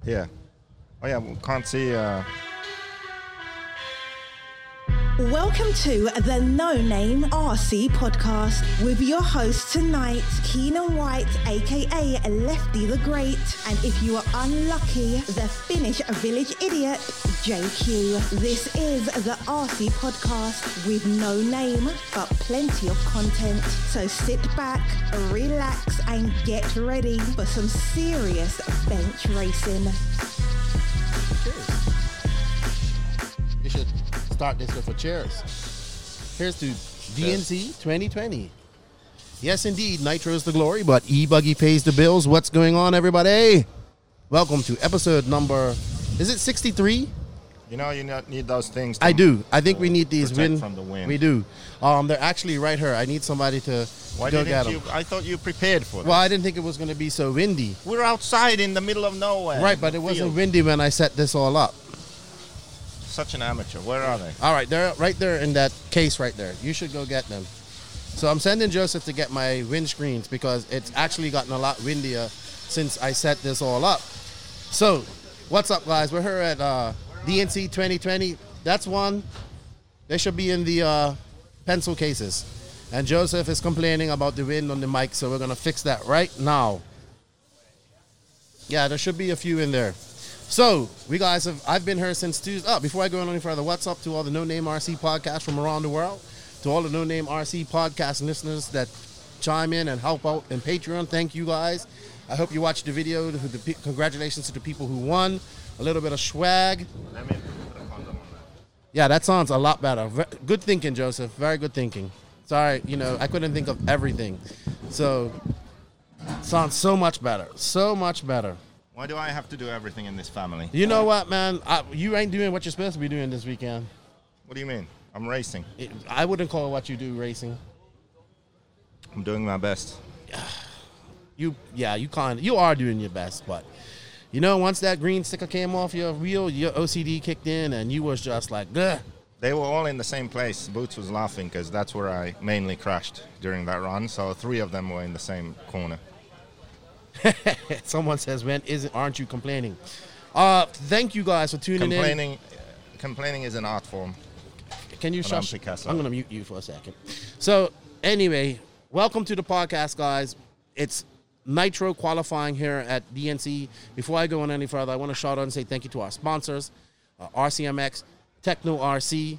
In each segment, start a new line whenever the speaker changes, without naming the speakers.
Yeah. Oh yeah, we can't see.
Welcome to the No Name RC podcast with your host tonight, Keenan White, aka Lefty the Great, and if you are unlucky, the Finnish village idiot, JQ. This is the RC podcast with no name, but plenty of content. So sit back, relax, and get ready for some serious bench racing.
You should start this with a cheers. Here's to DNC 2020. Yes, indeed, Nitro is the glory, but E-Buggy pays the bills. What's going on, everybody? Welcome to episode number, is it 63?
You know, you need those things.
I do. I think we need these
protect from the wind.
We do. They're actually right here. I need somebody to
Why
go
didn't
get
you?
them.
I thought you prepared for this.
Well, I didn't think it was going to be so windy.
We're outside in the middle of nowhere.
Right, but it wasn't windy when I set this all up.
Such an amateur. Where are they?
All right, they're right there in that case right there. You should go get them. So I'm sending Joseph to get my windscreens because it's actually gotten a lot windier since I set this all up. So, what's up, guys? We're here at DNC 2020. That's one. They should be in the pencil cases. And Joseph is complaining about the wind on the mic, so we're going to fix that right now. Yeah, there should be a few in there. So, I've been here since Tuesday. Oh, before I go any further, what's up to all the No Name RC podcasts from around the world? To all the No Name RC podcast listeners that chime in and help out in Patreon, thank you guys. I hope you watched the video. Congratulations to the people who won. A little bit of swag.
Let me put a condom on that.
Yeah, that sounds a lot better. Good thinking, Joseph. Very good thinking. Sorry, I couldn't think of everything. So, sounds so much better. So much better.
Why do I have to do everything in this family?
You know what, man? You ain't doing what you're supposed to be doing this weekend.
What do you mean? I'm racing.
I wouldn't call what you do racing.
I'm doing my best.
You are doing your best, but once that green sticker came off your wheel, your OCD kicked in, and you was just like, ugh.
They were all in the same place. Boots was laughing because that's where I mainly crashed during that run. So 3 of them were in the same corner.
Someone says, aren't you complaining? Thank you guys for tuning in.
Complaining is an art form.
Can you shush?
Picasso.
I'm going to mute you for a second. So, anyway, welcome to the podcast, guys. It's Nitro qualifying here at DNC. Before I go on any further, I want to shout out and say thank you to our sponsors, RCMX, Techno RC,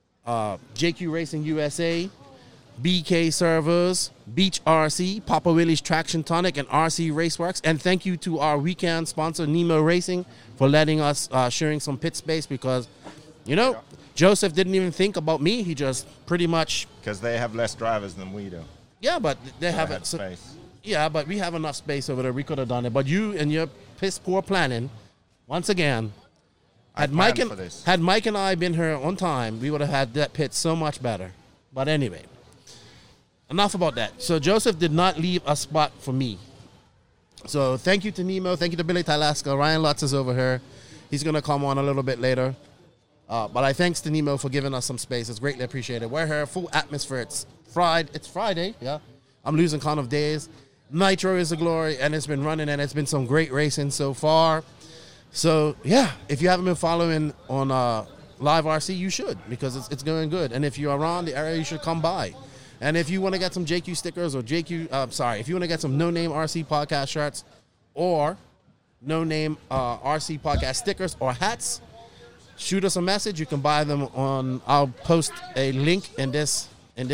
JQ Racing USA, BK Servers, Beach RC, Papa Willie's Traction Tonic, and RC Raceworks. And thank you to our weekend sponsor, Nemo Racing, for letting us sharing some pit space because, Joseph didn't even think about me. He just pretty much...
Because they have less drivers than we do.
Yeah, but they have
space.
Yeah, but we have enough space over there. We could have done it. But you and your piss poor planning, once again, had Mike and I been here on time, we would have had that pit so much better. But anyway, enough about that. So Joseph did not leave a spot for me. So thank you to Nemo. Thank you to Billy Tylaska. Ryan Lutz is over here. He's going to come on a little bit later. But I thanks to Nemo for giving us some space. It's greatly appreciated. We're here, full atmosphere. It's Friday, yeah. I'm losing count of days. Nitro is the glory, and it's been running, and it's been some great racing so far. So, yeah, if you haven't been following on Live RC, you should, because it's going good. And if you're around the area, you should come by. And if you want to get some JQ stickers or if you want to get some No Name RC podcast shirts or No Name RC podcast stickers or hats, shoot us a message. You can buy them I'll post a link in this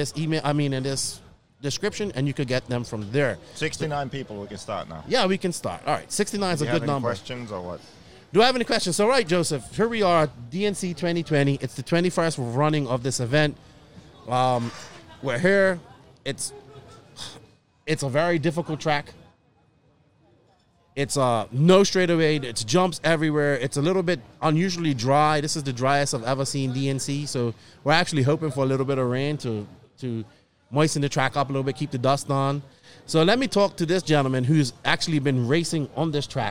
description, and you could get them from there.
69 people, we can start now.
Yeah, we can start. All right, 69 is a good number.
Questions or what?
Do I have any questions? All right, Joseph, here we are, DNC 2020. It's the 21st running of this event. We're here. It's a very difficult track. It's no straightaway. It's jumps everywhere. It's a little bit unusually dry. This is the driest I've ever seen DNC. So we're actually hoping for a little bit of rain to moisten the track up a little bit, keep the dust on. So let me talk to this gentleman who's actually been racing on this track.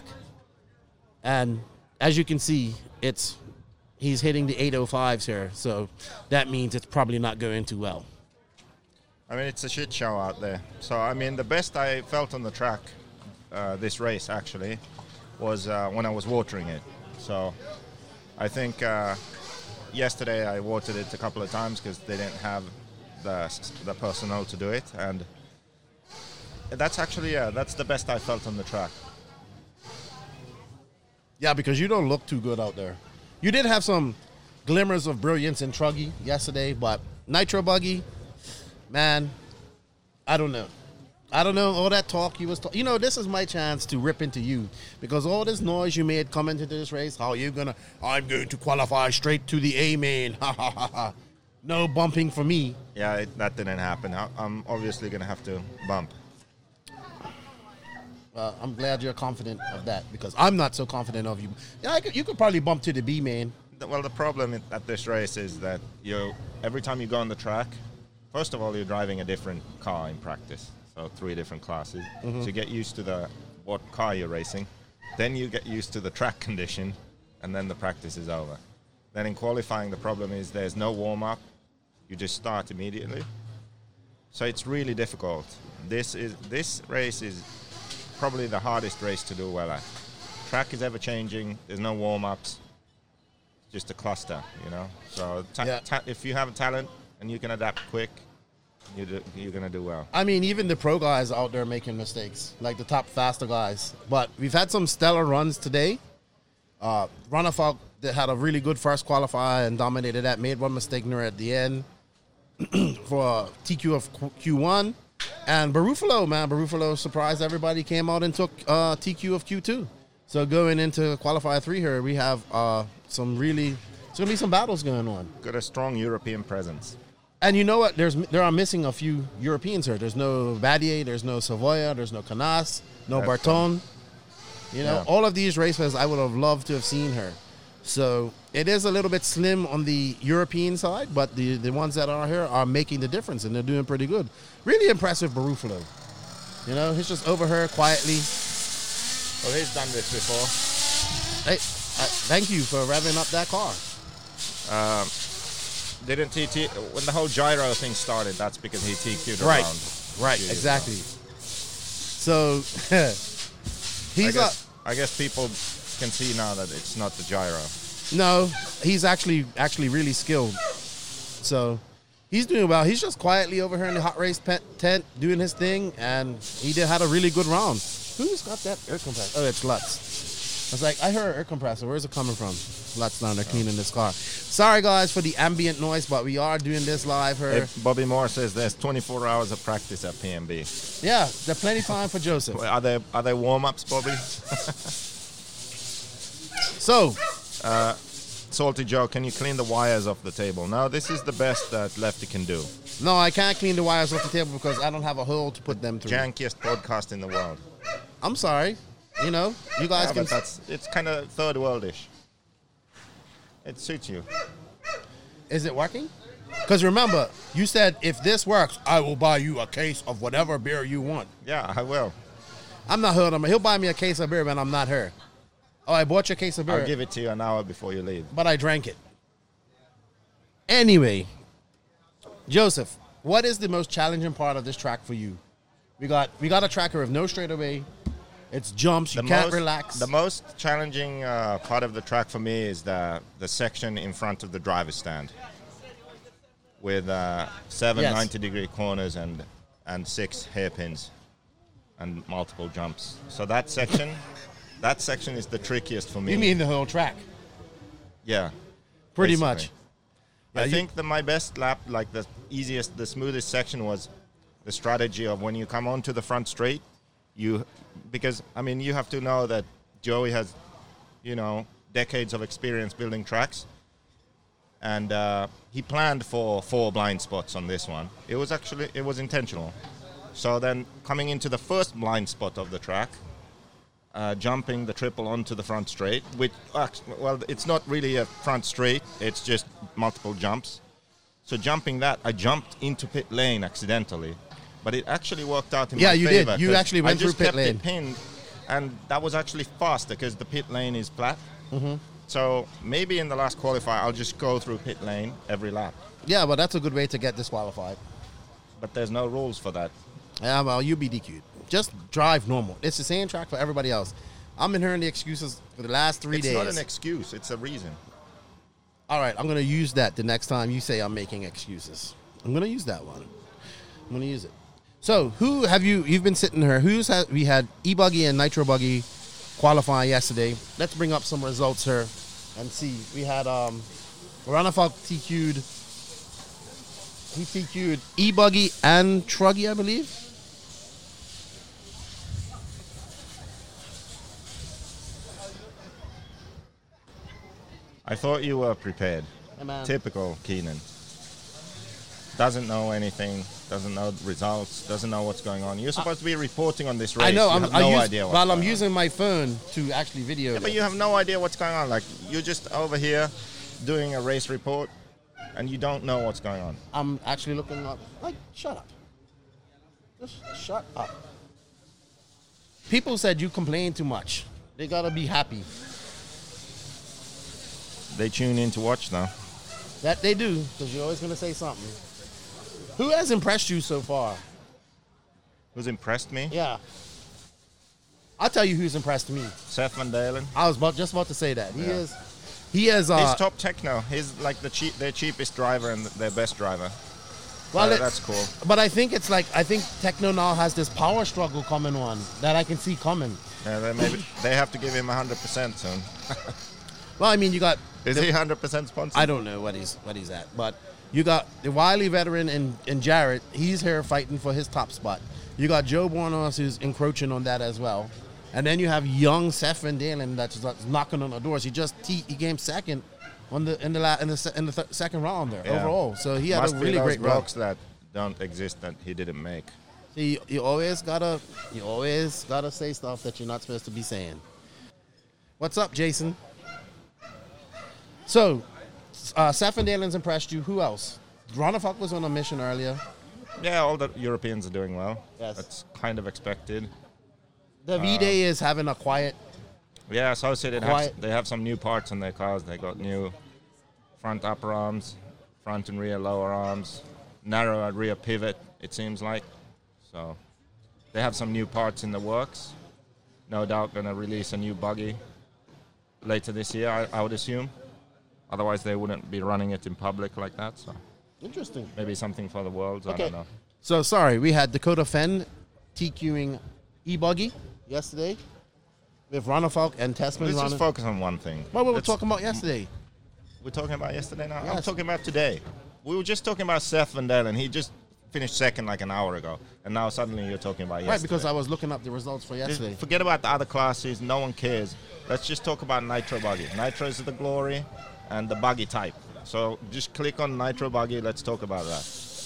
And as you can see, he's hitting the 805s here. So that means it's probably not going too well.
I mean, it's a shit show out there. So, I mean, the best I felt on the track this race, actually, was when I was watering it. So I think yesterday I watered it a couple of times because they didn't have the personnel to do it, and that's actually that's the best I felt on the track.
Yeah, because you don't look too good out there. You did have some glimmers of brilliance in Truggy yesterday, but Nitro Buggy, man, I don't know. All that talk you was talking. This is my chance to rip into you because all this noise you made coming into this race, I'm going to qualify straight to the A main. Ha ha ha ha. No bumping for me.
Yeah, that didn't happen. I'm obviously going to have to bump.
I'm glad you're confident of that because I'm not so confident of you. Yeah, you could probably bump to the B main.
Well, the problem at this race is that every time you go on the track, first of all, you're driving a different car in practice. So 3 different classes. Mm-hmm. So you get used to what car you're racing. Then you get used to the track condition, and then the practice is over. Then in qualifying, the problem is there's no warm-up. You just start immediately. So it's really difficult. This race is probably the hardest race to do well at. Track is ever-changing. There's no warm-ups. It's just a cluster, So if you have a talent and you can adapt quick, you're going to do well.
I mean, even the pro guys out there making mistakes, like the top faster guys. But we've had some stellar runs today. Runafalk that had a really good first qualifier and dominated that, made one mistake near at the end for TQ of Q1. And Barufalo surprised everybody, came out and took TQ of Q2. So going into qualifier 3 here, we have it's going to be some battles going on.
Got a strong European presence.
And you know what? There are missing a few Europeans here. There's no Vadier, there's no Savoia, there's no Canas, no Barton. All of these races I would have loved to have seen her. So it is a little bit slim on the European side, but the ones that are here are making the difference, and they're doing pretty good. Really impressive, Barufalo. He's just over her quietly.
Well, he's done this before.
Hey, thank you for revving up that car.
Didn't when the whole gyro thing started, that's because he TQ'd around.
Right, exactly. So
I guess people can see now that it's not the gyro.
No, he's actually really skilled. So he's doing well. He's just quietly over here in the hot race tent doing his thing, and he had a really good round. Who's got that air compressor? Oh, it's Lutz. I was like, I heard an air compressor. Where's it coming from? Lutz down there cleaning this car. Sorry, guys, for the ambient noise, but we are doing this live here.
Hey, Bobby Moore says there's 24 hours of practice at PMB.
Yeah, there's plenty of time for Joseph.
Are there warm-ups, Bobby?
So,
Salty Joe, can you clean the wires off the table? No, this is the best that Lefty can do.
No, I can't clean the wires off the table because I don't have a hole to put them through.
Jankiest podcast in the world.
I'm sorry. You guys can...
But it's kind of third worldish. It suits you.
Is it working? Because remember, you said, if this works, I will buy you a case of whatever beer you want.
Yeah, I will.
I'm not heard him. He'll buy me a case of beer when I'm not here. Oh, I bought you a case of beer.
I'll give it to you an hour before you leave.
But I drank it. Anyway, Joseph, what is the most challenging part of this track for you? We got a tracker of no straightaway. It's jumps. You can't relax.
The most challenging part of the track for me is the section in front of the driver's stand with 7 90-degree corners and 6 hairpins and multiple jumps. So that section is the trickiest for me.
You mean the whole track?
Yeah.
Pretty
basically.
much. Yeah,
I think my best lap, like the smoothest section was the strategy of when you come onto the front straight, because you have to know that Joey has, decades of experience building tracks, and he planned for 4 blind spots on this one. It was intentional. So then coming into the first blind spot of the track, jumping the triple onto the front straight, which, it's not really a front straight, it's just multiple jumps. So jumping that, I jumped into pit lane accidentally. But it actually worked out in my favor.
Yeah, you did. You actually went through pit lane.
I just kept it pinned, and that was actually faster because the pit lane is flat. Mm-hmm. So maybe in the last qualifier, I'll just go through pit lane every lap.
Yeah, but that's a good way to get disqualified.
But there's no rules for that.
Yeah, well, you'll be DQ'd. Just drive normal. It's the same track for everybody else. I've been hearing the excuses for the last 3 days.
It's not an excuse. It's a reason.
All right, I'm going to use that the next time you say I'm making excuses. I'm going to use that one. I'm going to use it. So, who have you've been sitting here. We had E-Buggy and Nitro Buggy qualify yesterday. Let's bring up some results here and see. We had Ranafalk TQ'd. He TQ'd E-Buggy and Truggy, I believe.
I thought you were prepared.
Hey,
Typical Keenan. Doesn't know anything, doesn't know the results, doesn't know what's going on. You're supposed to be reporting on this race.
I know.
You have no idea what's going on.
I'm using my phone to actually video
Yeah, but you have no idea what's going on. Like, you're just over here doing a race report, and you don't know what's going on.
I'm actually looking up. Like, shut up. Just shut up. People said you complain too much. They gotta be happy.
They tune in to watch now.
That they do, because you're always gonna say something. Who has impressed you so far?
Who's impressed me?
Yeah. I'll tell you who's impressed me.
Seth Van Dalen.
I was just about to say that. He is.
He's top techno. He's like their cheapest driver and their best driver. Well, that's cool.
But I think Techno now has this power struggle coming on that I can see coming.
Yeah, they have to give him 100% soon.
Well, I mean, you got.
Is he 100% sponsored?
I don't know what he's at, but you got the wily veteran in Jarrett. He's here fighting for his top spot. You got Joe Bornos who's encroaching on that as well, and then you have young Seth Van Dalen that's knocking on the doors. He came second in the second round there overall. So he had a really great run.
Blocks that don't exist that he didn't make.
See, you always gotta say stuff that you're not supposed to be saying. What's up, Jason? So, Seth Van Dalen's impressed you. Who else? Ranafalk was on a mission earlier.
Yeah, all the Europeans are doing well.
Yes.
That's kind of expected.
The V-Day is having a quiet.
Yeah, Associated they have some new parts on their cars. They got new front upper arms, front and rear lower arms, narrower rear pivot, it seems like. So they have some new parts in the works. No doubt going to release a new buggy later this year, I would assume. Otherwise, they wouldn't be running it in public like that. So
interesting.
Maybe something for the Worlds. Okay. I don't know.
So, sorry, we had Dakota Fenn TQing E-Buggy yesterday with Ranafalk and Tessmann.
Let's just focus on one thing.
What were we talking about yesterday?
We're talking about yesterday now?
Yes.
I'm talking about today. We were just talking about Seth Van Dalen. He just finished second like an hour ago. And now suddenly you're talking about yesterday.
Right, because I was looking up the results for yesterday.
Just forget about the other classes. No one cares. Let's just talk about Nitro Buggy. Nitro is the glory and the buggy type. So just click on Nitro Buggy. Let's talk about that.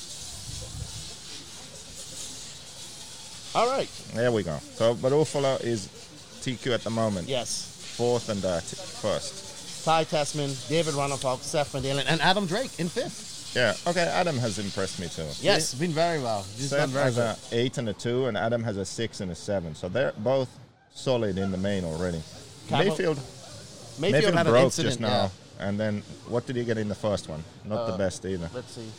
All right.
There we go. So Barufalo is TQ at the moment.
Yes.
Fourth and first.
Ty Tessmann, David Ranafalk, Seth Van Dalen, and Adam Drake in fifth.
Yeah. Okay. Adam has impressed me too.
Yes, been very well. He's
Seth
done very
has
good.
an 8 and a 2, and Adam has a 6 and a 7. So they're both solid in the main already. Mayfield
had an
broke
incident
just now, and then what did he get in the first one? Not the best either.
Let's see.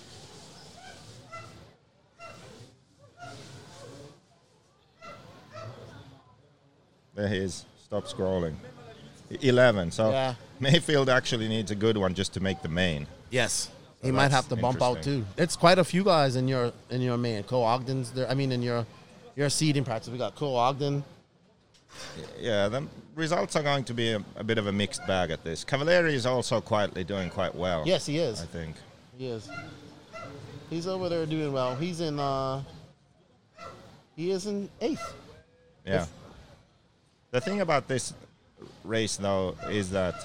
There he is. Stop scrolling. 11. So Mayfield actually needs a good one just to make the main.
Yes. He might have to bump out too. It's quite a few guys in your main. Cole Ogden's there. I mean, in your seeding practice, we got Cole Ogden.
Yeah, the results are going to be a bit of a mixed bag at this. Cavalieri is also quietly doing quite well.
Yes, he is.
I think.
He is. He's over there doing well. He's in. He is in 8th.
Yeah. The thing about this race, though, is that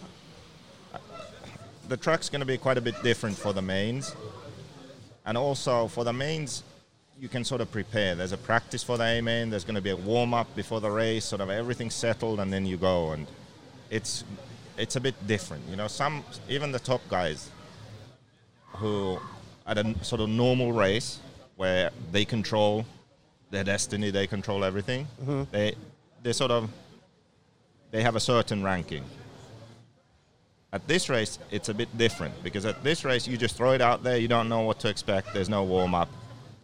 the track's going to be quite a bit different for the mains. And also, for the mains, you can sort of prepare. There's a practice for the A-main. There's going to be a warm-up before the race, sort of everything settled, and then you go. And it's a bit different. You know, even the top guys who at a sort of normal race where they control their destiny, they control everything, they have a certain ranking. At this race, it's a bit different because at this race, you just throw it out there. You don't know what to expect. There's no warm-up.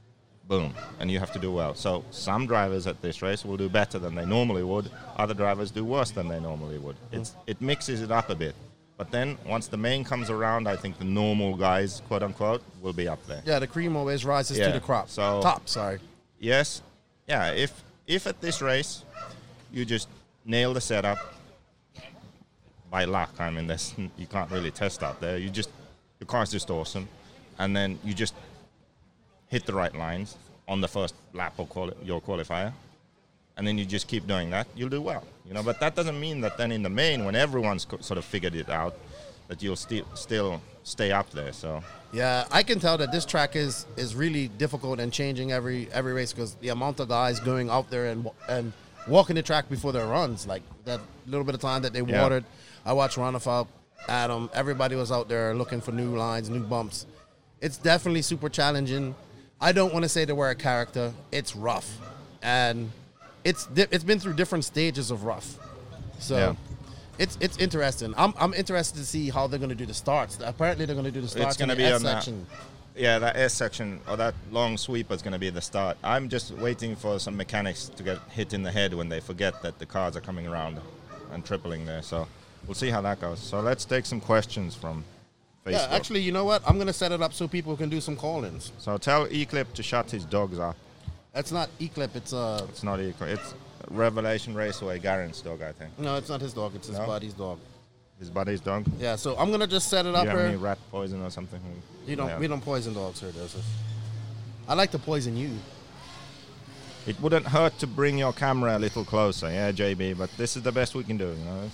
boom, and you have to do well. So some drivers at this race will do better than they normally would. Other drivers do worse than they normally would. It mixes it up a bit. But then once the main comes around, I think the normal guys, quote unquote, will be up there.
Yeah, the cream always rises to the crop.
So
top, sorry.
Yes. Yeah, if at this race you just nail the setup by luck, I mean, you can't really test out there. Your car's just awesome. And then you just hit the right lines on the first lap of your qualifier. And then you just keep doing that, you'll do well. But that doesn't mean that then in the main, when everyone's sort of figured it out, that you'll still stay up there. So
yeah, I can tell that this track is really difficult and changing every race because the amount of guys going out there and walking the track before their runs, like that little bit of time that they watered. I watched Ronafalk, Adam, everybody was out there looking for new lines, new bumps. It's definitely super challenging. I don't want to say that we're a character. It's rough, and it's been through different stages of rough. So it's interesting. I'm interested to see how they're going to do the starts. Apparently, they're going to do the starts.
It's going to be
S
on
section.
That S section or that long sweeper is going to be the start. I'm just waiting for some mechanics to get hit in the head when they forget that the cars are coming around and tripling there. So we'll see how that goes. So let's take some questions from Facebook.
Yeah, actually, you know what? I'm going to set it up so people can do some call-ins.
So tell Eclip to shut his dogs up.
That's not Eclip. It's
not Eclip. It's Revelation Raceway, Garen's dog, I think.
No, it's not his dog. It's his buddy's dog.
His buddy's dog?
Yeah, so I'm going to just set it up
here.
Do
you have any rat poison or something?
We don't poison dogs here, Joseph. I like to poison you.
It wouldn't hurt to bring your camera a little closer, yeah, JB, but this is the best we can do,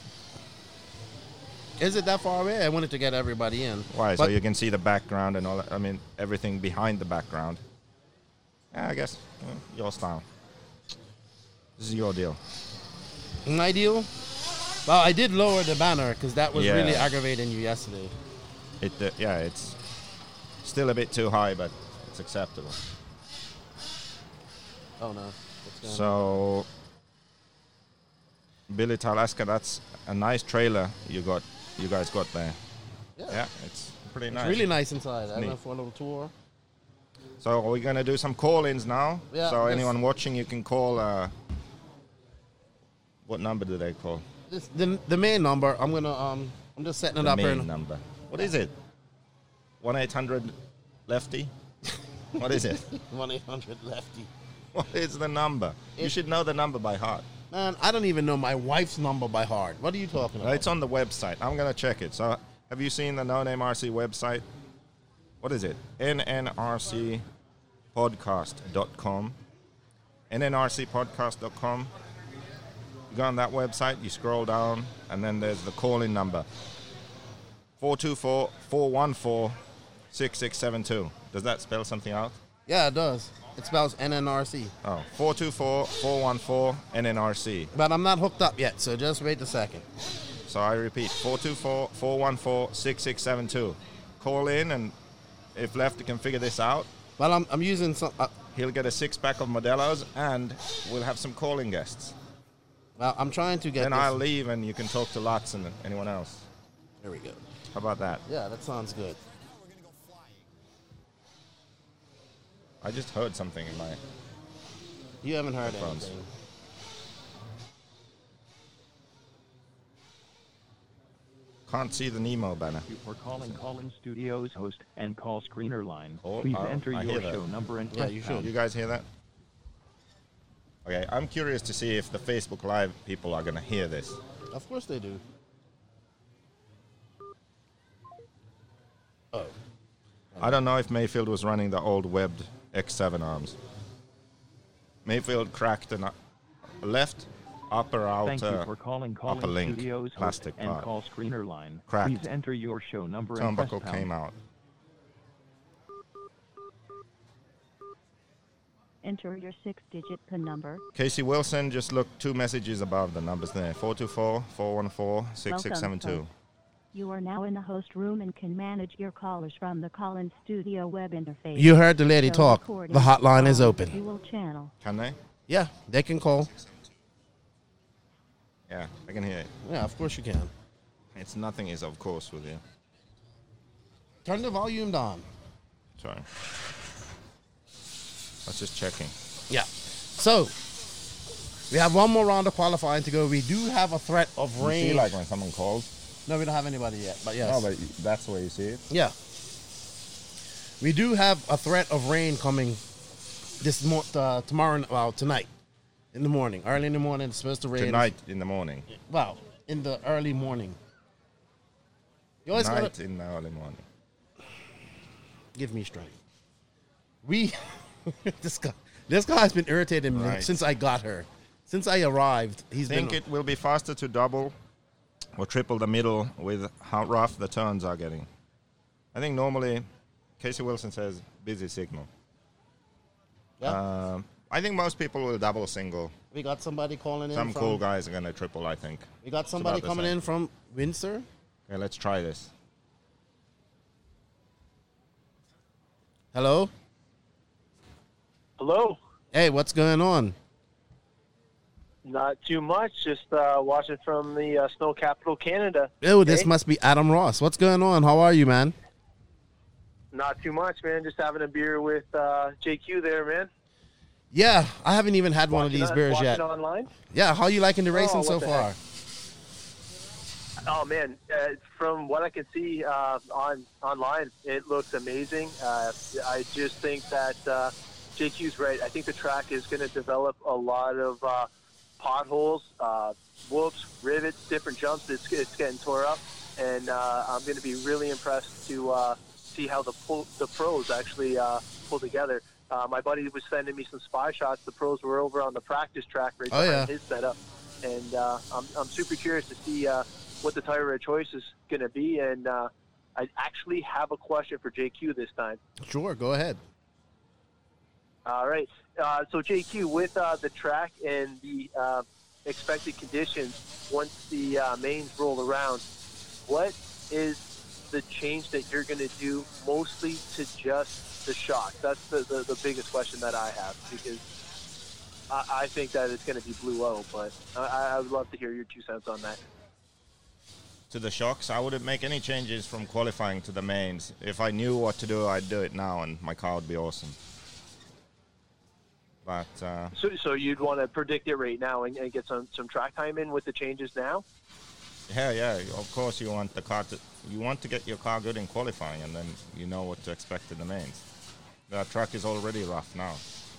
Is it that far away? I wanted to get everybody in.
Why? So you can see the background and all that. I mean, everything behind the background. Yeah, I guess. Your style. This is your deal.
My deal? Well, I did lower the banner because that was really aggravating you yesterday.
It's still a bit too high, but it's acceptable.
Oh, no.
So, Billy Talaska, that's a nice trailer you guys got there. Yeah, it's pretty nice.
It's really nice inside. I went for a little tour.
So we're going to do some call-ins now. Yeah, so anyone watching, you can call. What number do they call?
The main number. I'm just setting it up here.
The main number. What is it? 1-800-LEFTY? What is it?
1-800-LEFTY.
What is the number? You should know the number by heart.
Man, I don't even know my wife's number by heart. What are you talking about?
It's on the website. I'm going to check it. So have you seen the No Name RC website? What is it? nnrcpodcast.com. nnrcpodcast.com. You go on that website, you scroll down, and then there's the call-in number. 424-414-6672. Does that spell something out?
Yeah, it does. It spells NNRC.
Oh, 424-414-NNRC.
But I'm not hooked up yet, so just wait a second.
So I repeat, 424-414-6672. Call in, and if Lefty can figure this out,
well, I'm using some.
He'll get a 6-pack of Modelo's, and we'll have some calling guests.
Well, I'm trying to get.
Then I'll leave, and you can talk to Lutz and anyone else.
There we go.
How about that?
Yeah, that sounds good.
I just heard something in my.
You haven't heard anything.
Can't see the Nemo banner. We're calling Call-In Studios host and call screener line. Please enter your show number and press
you should. You guys hear that? Okay, I'm curious to see if the Facebook Live people are going to hear this.
Of course they do. Oh.
I don't know if Mayfield was running the old webbed X7 arms. Mayfield cracked a left upper outer
Thank you for calling
upper link
Studios
plastic
and
part.
call screener line.
Cracked.
Please enter your show number and press
Turnbuckle
pound.
came out.
Enter your 6-digit PIN number.
Casey Wilson, just look 2 messages above the numbers there. 424-414-6672.
You are now in the host room and can manage your callers from the Call-In Studio web interface.
You heard the lady talk. The hotline is open.
Dual channel.
Can they?
Yeah, they can call.
Yeah, I can hear it.
Yeah, of course you can.
It's nothing is of course with you.
Turn the volume down.
Sorry. was just checking.
Yeah. So, we have one more round of qualifying to go. We do have a threat of rain.
You see, like, when someone calls?
No, we don't have anybody yet, but yes.
No, but that's where you see it?
Yeah. We do have a threat of rain coming tonight in the morning. Early in the morning, it's supposed to rain.
Tonight in the morning.
Well, in the early morning. You always
Night in the early morning.
Give me strength. This guy's been irritating me since I got her. Since I arrived,
I think it will be faster to double or triple the middle with how rough the turns are getting. I think normally Casey Wilson says busy signal.
Yeah.
I think most people will double single.
We got somebody calling in.
Some cool guys are going to triple, I think.
We got somebody coming in from Windsor.
Okay, let's try this.
Hello?
Hello.
Hey, what's going on?
Not too much. Just watching from the snow capital, Canada.
Oh, this must be Adam Ross. What's going on? How are you, man?
Not too much, man. Just having a beer with JQ there, man.
Yeah, I haven't even had one of these beers yet.
Online?
Yeah, how are you liking the racing so far?
Oh, man. From what I can see online, it looks amazing. I just think that JQ's right. I think the track is going to develop a lot of potholes, whoops, rivets, different jumps. It's getting tore up, and I'm going to be really impressed to see how the pros actually pull together. My buddy was sending me some spy shots. The pros were over on the practice track right behind his setup, and I'm super curious to see what the tire of choice is going to be. And I actually have a question for JQ this time.
Sure, go ahead.
All right. So, JQ, with the track and the expected conditions, once the mains roll around, what is the change that you're going to do mostly to just the shock? That's the biggest question that I have, because I think that it's going to be Blue O, but I would love to hear your 2 cents on that.
To the shocks, I wouldn't make any changes from qualifying to the mains. If I knew what to do, I'd do it now, and my car would be awesome. But
so you'd want to predict it right now and get some track time in with the changes now?
Yeah. Of course, you want to get your car good in qualifying, and then you know what to expect in the mains. The track is already rough now.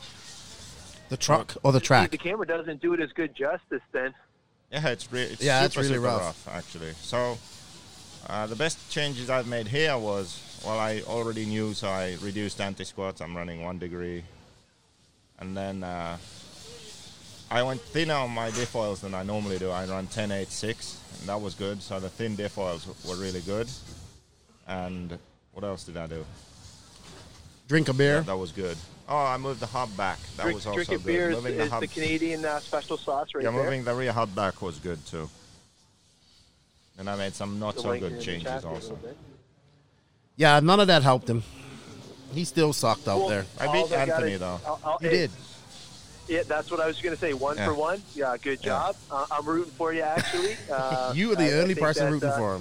The truck or the track?
The camera doesn't do it as good justice then.
Yeah, it's
super
really
rough
actually. So the best changes I've made here was, well, I already knew, so I reduced anti-squats. I'm running 1 degree. And then I went thinner on my diff oils than I normally do. I run 10-8-6, and that was good. So the thin diff oils were really good. And what else did I do?
Drink a beer.
Yeah, that was good. Oh, I moved the hub back. That was also
drink a
good.
beer
Moving
is the Canadian special sauce right there.
Yeah, moving the rear hub back was good too. And I made some not so good changes also.
Yeah, none of that helped him. He still sucked out there.
I beat Anthony, though.
You did.
Yeah, that's what I was going to say. One for one. Yeah, good job. I'm rooting for you, actually.
You were the only person rooting for him.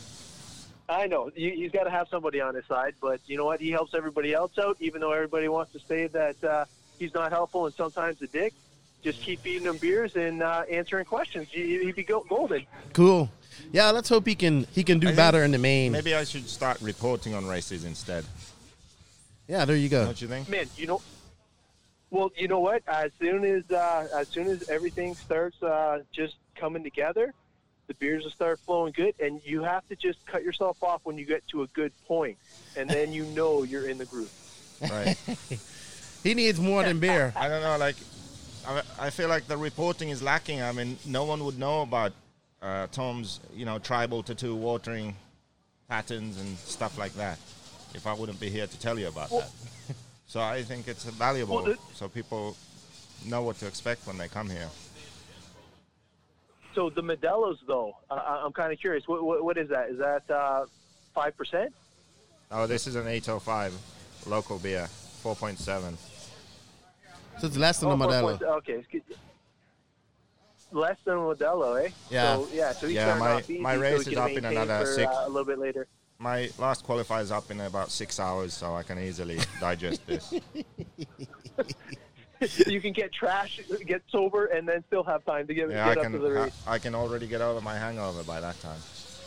I know. He's got to have somebody on his side, but you know what? He helps everybody else out, even though everybody wants to say that he's not helpful and sometimes a dick. Just keep feeding him beers and answering questions. He'd be golden.
Cool. Yeah, let's hope he can do better in the main.
Maybe I should start reporting on races instead.
Yeah, there you go.
Don't you think?
Man, well, you know what? As soon as everything starts just coming together, the beers will start flowing good, and you have to just cut yourself off when you get to a good point, and then you know you're in the groove.
Right.
He needs more than beer.
I don't know. Like, I feel like the reporting is lacking. I mean, no one would know about Tom's, tribal tattoo watering patterns and stuff like that if I wouldn't be here to tell you about that. So I think it's valuable so people know what to expect when they come here.
So the Modelo's, though, I'm kind of curious. What is that? Is that 5%?
Oh, this is an 805 local beer, 4.7.
So it's less than a Modelo.
Okay. Less than a Modelo, eh?
Yeah.
So he's starting off easy,
my race
so
is up in another 6.
A little bit later.
My last qualifier is up in about 6 hours, so I can easily digest this.
You can get trash, get sober, and then still have time to get up to the race.
I can already get over my hangover by that time.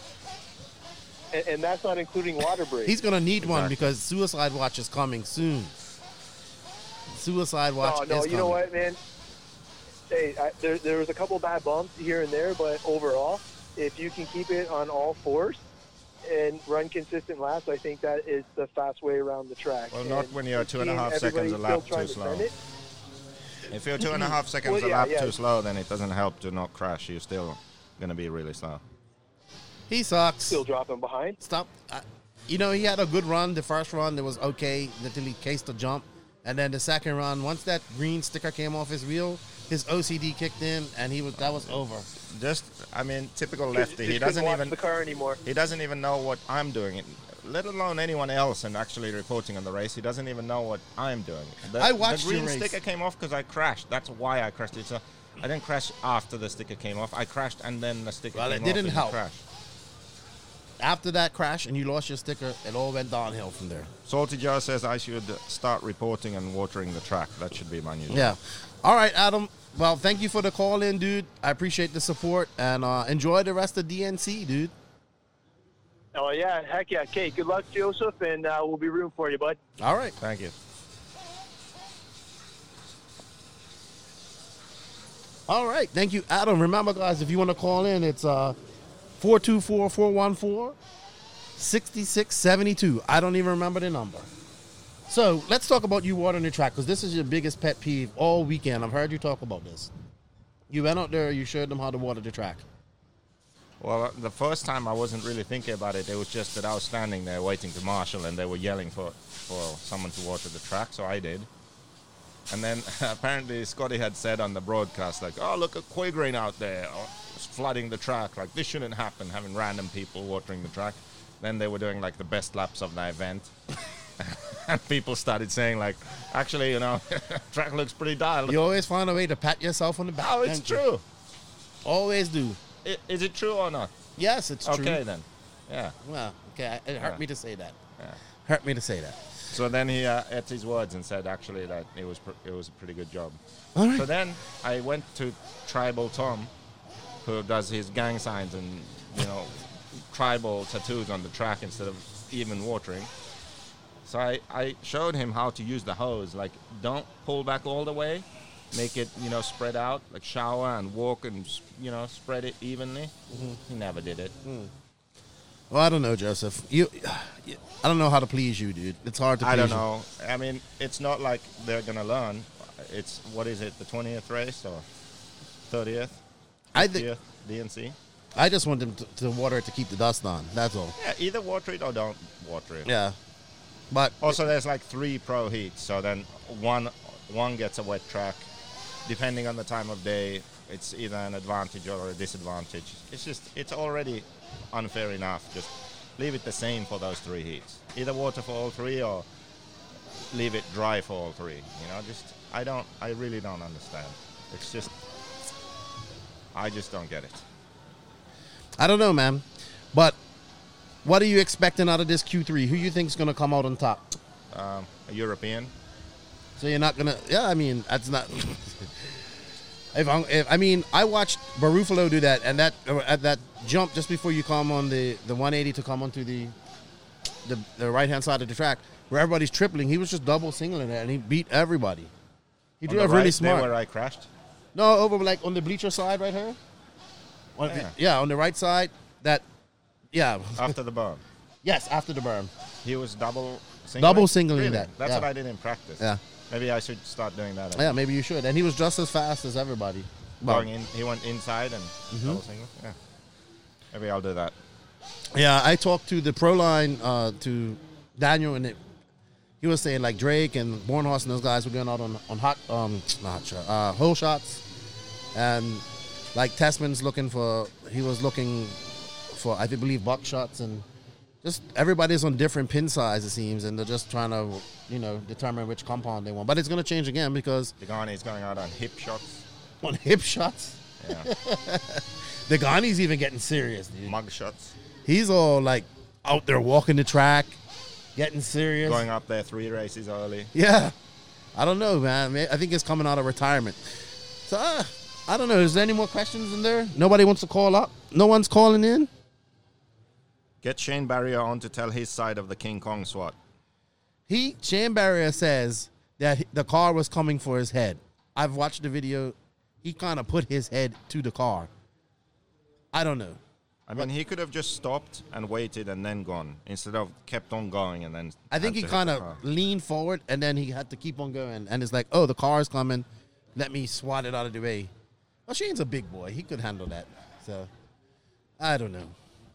And that's not including water breaks.
He's going to need one because Suicide Watch is coming soon. Suicide Watch is coming.
You know what, man? Hey, there was a couple bad bumps here and there, but overall, if you can keep it on all fours and run consistent laps, I think that is the fast way around the track.
Well, not when you're 2.5 seconds a lap too slow. If you're 2.5 seconds a lap too slow, then it doesn't help to not crash. You're still going to be really slow.
He sucks.
Still dropping behind.
Stop. He had a good run. The first run, it was okay until he cased the jump. And then the second run, once that green sticker came off his wheel, his OCD kicked in, and that was over.
Typical lefty. He doesn't even
the car anymore.
He doesn't even know what I'm doing, let alone anyone else, and actually reporting on the race. He doesn't even know what I'm doing.
I watched
the green
race.
sticker came off because I crashed. That's why I crashed. I didn't crash after the sticker came off. I crashed and then the sticker came off.
Well, it didn't help.
Crashed.
After that crash and you lost your sticker, it all went downhill from there.
Salty Joe says I should start reporting and watering the track. That should be my new job.
Yeah. All right, Adam. Well, thank you for the call in, dude. I appreciate the support, and enjoy the rest of DNC, dude.
Oh, yeah. Heck yeah. Okay, good luck, Joseph, and we'll be rooting for you, bud.
All right.
Thank you.
All right. Thank you, Adam. Remember, guys, if you want to call in, it's 424-414-6672. I don't even remember the number. So let's talk about you watering the track, because this is your biggest pet peeve all weekend. I've heard you talk about this. You went out there, you showed them how to water the track.
Well, the first time I wasn't really thinking about it. It was just that I was standing there waiting to marshal, and they were yelling for someone to water the track, so I did. And then apparently Scotty had said on the broadcast, like, oh, look at Quagrain out there flooding the track. Like, this shouldn't happen, having random people watering the track. Then they were doing, like, the best laps of the event. And people started saying, like, actually, track looks pretty dialed.
You always find a way to pat yourself on the back.
Oh, it's true.
Always do.
Is it true or not?
Yes, it's true.
Okay, then. Yeah.
Well, okay. It hurt me to say that. Yeah. Hurt me to say that.
So then he ate his words and said, actually, that it was a pretty good job.
All right.
So then I went to Tribal Tom, who does his gang signs and, tribal tattoos on the track instead of even watering. So I showed him how to use the hose. Like, don't pull back all the way. Make it, spread out. Like, shower and walk and, spread it evenly. Mm-hmm. He never did it.
Mm. Well, I don't know, Joseph. I don't know how to please you, dude. It's hard to please you.
I don't know. I mean, it's not like they're going to learn. It's, what is it, the 20th race or 30th? 50th DNC?
I just want them to water it to keep the dust on. That's all.
Yeah, either water it or don't water it.
Yeah. But
also, there's like 3 pro heats, so then one gets a wet track. Depending on the time of day, it's either an advantage or a disadvantage. It's already unfair enough. Just leave it the same for those 3 heats. Either water for all 3 or leave it dry for all 3. I really don't understand. It's just, I just don't get it.
I don't know, man. But what are you expecting out of this Q3? Who you think is going to come out on top?
A European.
So you're not going to... Yeah, I mean, that's not... I watched Barufalo do that, and at that jump just before you come on the 180 to come onto the right-hand side of the track, where everybody's tripling, he was just double singling it, and he beat everybody. He drove really smart.
Where I crashed?
No, over like on the bleacher side right here. On the right side.
After the berm.
Yes, after the berm.
He was double
singling
really?
that.
That's what I did in practice.
Yeah.
Maybe I should start doing that.
Yeah, maybe you should. And he was just as fast as everybody.
He went inside and double single. Yeah. Maybe I'll do that.
Yeah, I talked to the pro line to Daniel, and he was saying like Drake and Bornhorst and those guys were going out on hole shots, and like Tessman's looking for I believe buck shots, and just everybody's on different pin size it seems, and they're just trying to determine which compound they want. But it's going to change again because
Degani's going out on hip shots.
On hip shots?
Yeah.
Degani's even getting serious, dude.
Mug shots.
He's all like out there walking the track, getting serious.
Going up there 3 races early.
Yeah. I don't know, man. I think it's coming out of retirement. So, I don't know. Is there any more questions in there? Nobody wants to call up? No one's calling in?
Get Shane Barrier on to tell his side of the King Kong SWAT.
Shane Barrier says that the car was coming for his head. I've watched the video. He kind of put his head to the car. I don't know.
I mean, he could have just stopped and waited and then gone instead of kept on going and then.
I think he kind of leaned forward and then he had to keep on going. And it's like, oh, the car is coming. Let me swat it out of the way. Well, Shane's a big boy. He could handle that. So, I don't know.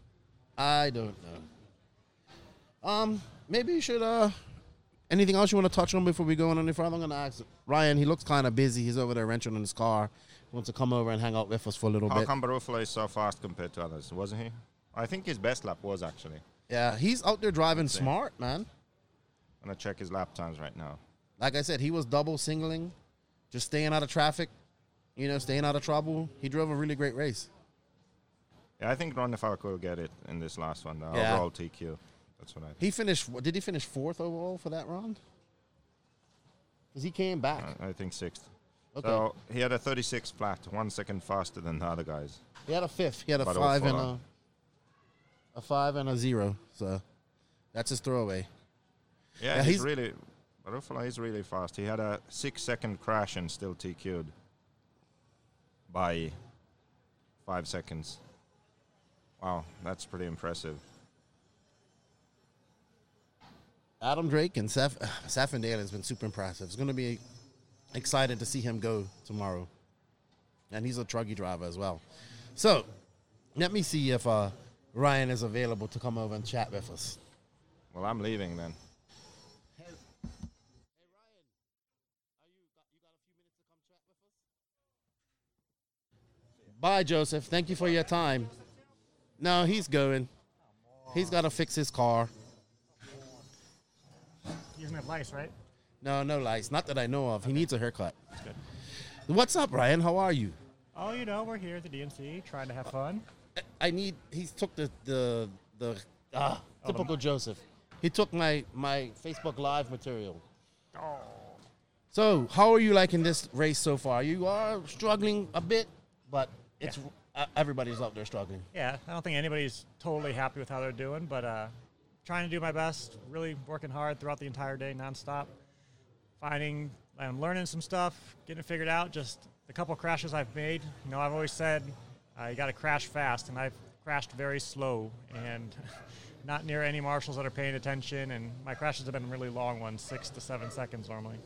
Maybe you should, anything else you want to touch on before we go on any further? I'm going to ask Ryan. He looks kind of busy. He's over there wrenching on his car. He wants to come over and hang out with us for a little bit.
How come Barufalo is so fast compared to others, wasn't he? I think his best lap was, actually.
Yeah, he's out there driving smart, man.
I'm going to check his lap times right now.
Like I said, he was double singling, just staying out of traffic, staying out of trouble. He drove a really great race.
Yeah, I think Ron DeFalco will get it in this last one, the overall TQ. That's what I think.
Did he finish fourth overall for that round? Because he came back.
I think sixth.
Okay.
So he had a 36 flat, 1 second faster than the other guys.
He had a fifth. He had a 5 and a 5 and a 0. So that's his throwaway.
Yeah, he's really Barufalo is really fast. He had a 6-second crash and still TQ'd by 5 seconds. Wow, that's pretty impressive.
Adam Drake and Safandale has been super impressive. It's going to be excited to see him go tomorrow. And he's a truggy driver as well. So, let me see if Ryan is available to come over and chat with us.
Well, I'm leaving then.
Hey Ryan, you got a few minutes to come chat with us? Bye, Joseph. Thank you for your time. No, he's going. He's got to fix his car.
He doesn't have lice, right?
No lice. Not that I know of. He needs a haircut.
That's good.
What's up, Ryan? How are you?
Oh, we're here at the DNC trying to have fun.
He took the typical Joseph. He took my Facebook Live material.
Oh.
So, how are you liking this race so far? You are struggling a bit, but it's everybody's out there struggling.
Yeah, I don't think anybody's totally happy with how they're doing, but trying to do my best, really working hard throughout the entire day, nonstop. I'm learning some stuff, getting it figured out. Just the couple crashes I've made. I've always said you got to crash fast, and I've crashed very slow and not near any marshals that are paying attention. And my crashes have been really long ones, 6 to 7 seconds normally.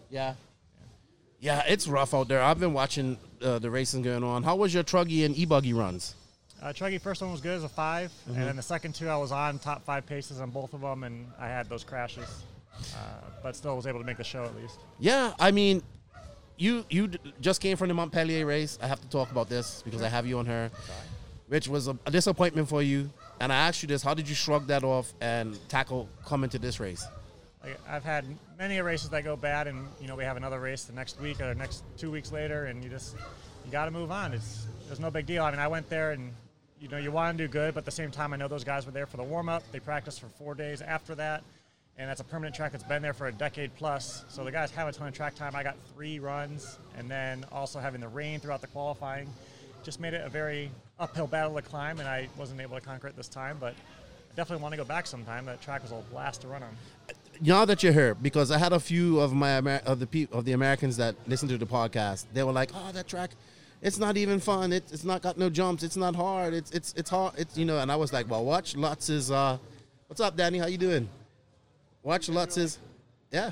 Yeah, it's rough out there. I've been watching the racing going on. How was your truggy and e-buggy runs?
Truggy first one was good as a 5, and then the second 2 I was on top 5 paces on both of them, and I had those crashes. But still was able to make the show at least.
Yeah, I mean, you just came from the Montpellier race. I have to talk about this because I have you on her, which was a disappointment for you. And I asked you this, how did you shrug that off and tackle coming to this race?
I've had many races that go bad, and we have another race the next week or next 2 weeks later, and you got to move on. There's no big deal. I mean, I went there and you want to do good, but at the same time, I know those guys were there for the warm-up. They practiced for 4 days after that, and that's a permanent track that's been there for a decade plus. So the guys have a ton of track time. I got 3 runs, and then also having the rain throughout the qualifying just made it a very uphill battle to climb, and I wasn't able to conquer it this time, but I definitely want to go back sometime. That track was a blast to run on.
Now that you're here, because I had a few of the Americans that listen to the podcast, they were like, "Oh, that track, it's not even fun. It's not got no jumps. It's not hard. It's hard. And I was like, well, watch Lutz's. What's up, Danny? How you doing? Watch Lutz's. Yeah.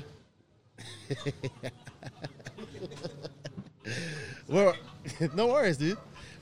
Well, no worries, dude.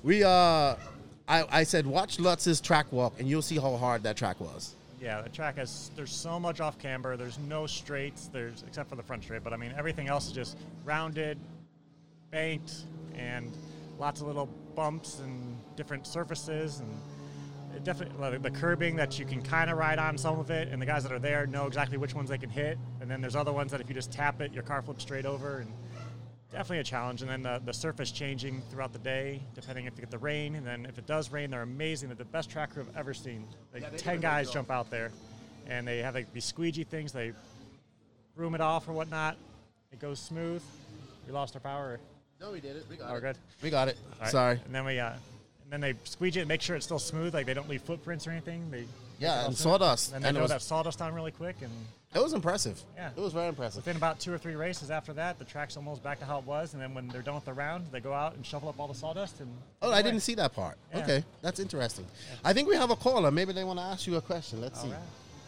I said watch Lutz's track walk, and you'll see how hard that track was.
Yeah, the track there's so much off camber. There's no straights. Except for the front straight, but I mean everything else is just rounded, banked, and lots of little bumps and different surfaces, and it definitely the curbing that you can kind of ride on some of it, and the guys that are there know exactly which ones they can hit, and then there's other ones that if you just tap it, your car flips straight over, and definitely a challenge. And then the surface changing throughout the day, depending if you get the rain, and then if it does rain, they're amazing. They're the best track crew I've ever seen. 10 guys jump out there, and they have these squeegee things. They room it off or whatnot. it goes smooth. We lost our power.
No, we did it. We got
it. Good.
We got it.
Right.
Sorry.
And then they squeegee it, make sure it's still smooth, like they don't leave footprints or anything.
And sawdust.
And they throw that sawdust on really quick, and
it was impressive.
Yeah,
it was very impressive.
Within about 2 or 3 races after that, the track's almost back to how it was. And then when they're done with the round, they go out and shovel up all the sawdust. And
I didn't see that part. Yeah. Okay, that's interesting. Yeah. I think we have a caller. Maybe they want to ask you a question. Let's see. Right.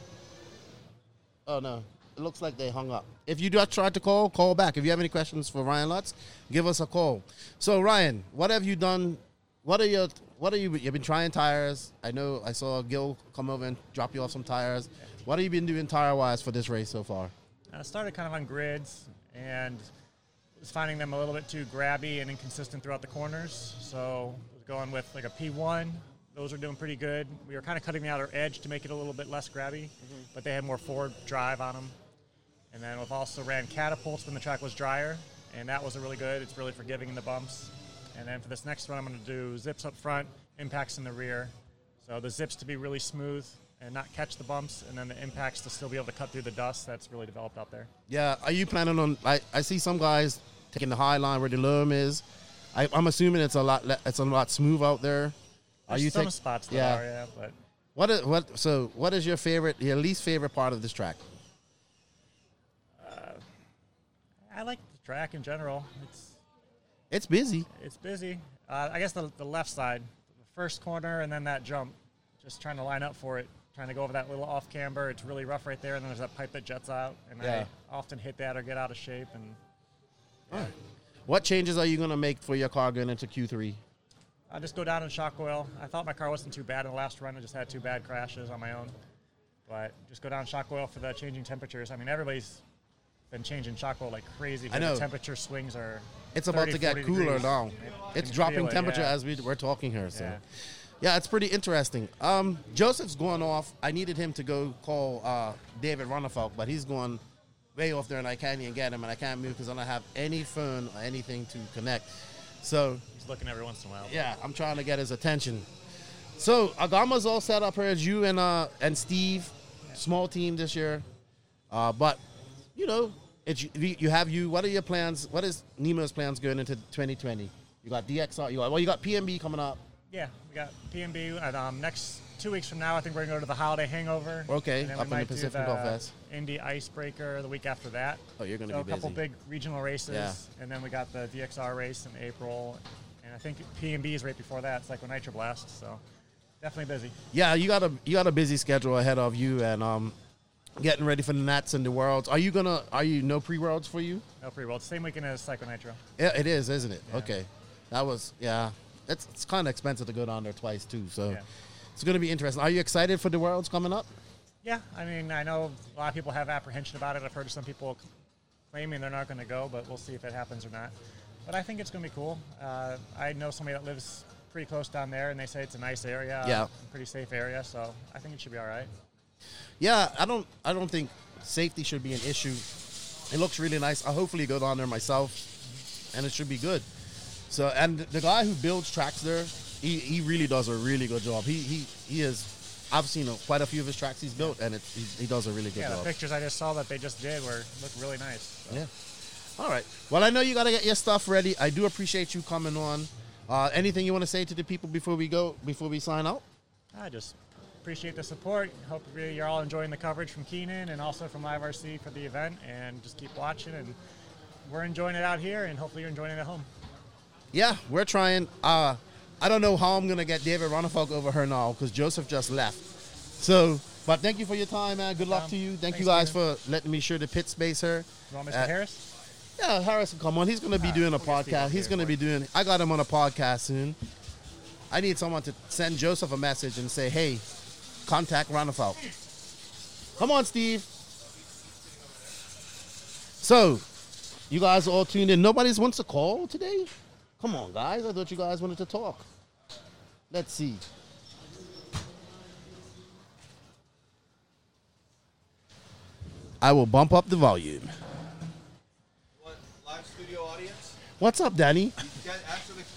Oh no, it looks like they hung up. If you just tried to call back. If you have any questions for Ryan Lutz, give us a call. So Ryan, what have you done? You've been trying tires. I know I saw Gil come over and drop you off some tires. Yeah. What have you been doing tire-wise for this race so far?
I started kind of on grids and was finding them a little bit too grabby and inconsistent throughout the corners. So I was going with like a P1. Those are doing pretty good. We were kind of cutting the outer edge to make it a little bit less grabby, but they had more forward drive on them. And then we've also ran catapults when the track was drier, and that was really good. It's really forgiving in the bumps. And then for this next one, I'm going to do zips up front, impacts in the rear. So the zips to be really smooth and not catch the bumps, and then the impacts to still be able to cut through the dust. That's really developed out there.
Yeah, are you planning on, I see some guys taking the high line where the loam is. I'm assuming it's a lot smooth out there.
There's some spots that are, but
what is your least favorite part of this track?
I like the track in general.
It's busy.
It's busy. I guess the left side, the first corner, and then that jump, just trying to line up for it, trying to go over that little off camber. It's really rough right there, and then there's that pipe that jets out, and I often hit that or get out of shape. And
all right. What changes are you going to make for your car going into Q3?
I just go down in shock oil. I thought my car wasn't too bad in the last run. I just had 2 bad crashes on my own. But just go down shock oil for the changing temperatures. I mean, everybody's been changing shock oil like crazy.
I know.
The temperature swings are
It's about to get cooler
degrees.
now. It's dropping temperature as we're talking here. So, yeah, it's pretty interesting. Joseph's going off. I needed him to go call David Ronnefalk, but he's going way off there, and I can't even get him, and I can't move because I don't have any phone or anything to connect. So
he's looking every once in a while.
Yeah, I'm trying to get his attention. So Agama's all set up here as you and Steve. Small team this year, but you know, you have you. What are your plans? What is Nemo's plans going into 2020? You got DXR. You got PMB coming up.
Yeah, we got PMB. And next 2 weeks from now, I think we're going to go to the Holiday Hangover.
Okay, and then up in the Pacific Northwest.
Indy Icebreaker the week after that.
Oh, you're going to be busy.
A couple big regional races, and then we got the DXR race in April, and I think PMB is right before that. It's like a Nitro Blast, so definitely busy.
Yeah, you got a busy schedule ahead of you, and getting ready for the Nats and the Worlds. Are you no pre-Worlds for you?
No pre-Worlds. Same weekend as Psycho Nitro.
Yeah, it is, isn't it?
Yeah.
Okay, that was It's kind of expensive to go down there twice too, so it's going to be interesting. Are you excited for the Worlds coming up?
Yeah, I mean, I know a lot of people have apprehension about it. I've heard some people claiming they're not going to go, but we'll see if it happens or not. But I think it's going to be cool. I know somebody that lives pretty close down there, and they say it's a nice area, a pretty safe area, so I think it should be all right.
Yeah, I don't think safety should be an issue. It looks really nice. I'll hopefully go down there myself, and it should be good. So, and the guy who builds tracks there, he really does a really good job. He is. I've seen quite a few of his tracks he's built, and he does a really good job.
Yeah, the pictures I just saw that they just did look really nice. So.
Yeah. All right. Well, I know you got to get your stuff ready. I do appreciate you coming on. Anything you want to say to the people before we sign out?
I just appreciate the support. Hope you're all enjoying the coverage from Keenan and also from Live RC for the event, and just keep watching. And we're enjoying it out here, and hopefully you're enjoying it at home.
Yeah, we're trying. I don't know how I'm going to get David Ronnefalk over here now because Joseph just left. So, but thank you for your time, man. Good luck to you. Thanks, you guys for letting me share the pit space here.
You want Mr. Harris?
Yeah, Harris will come on. He's going to be doing a podcast. He's going to be doing, I got him on a podcast soon. I need someone to send Joseph a message and say, hey, contact Ronnefalk. Come on, Steve. So, you guys are all tuned in. Nobody wants to call today? Come on, guys. I thought you guys wanted to talk. Let's see. I will bump up the volume.
What, live studio audience?
What's up, Danny?
He can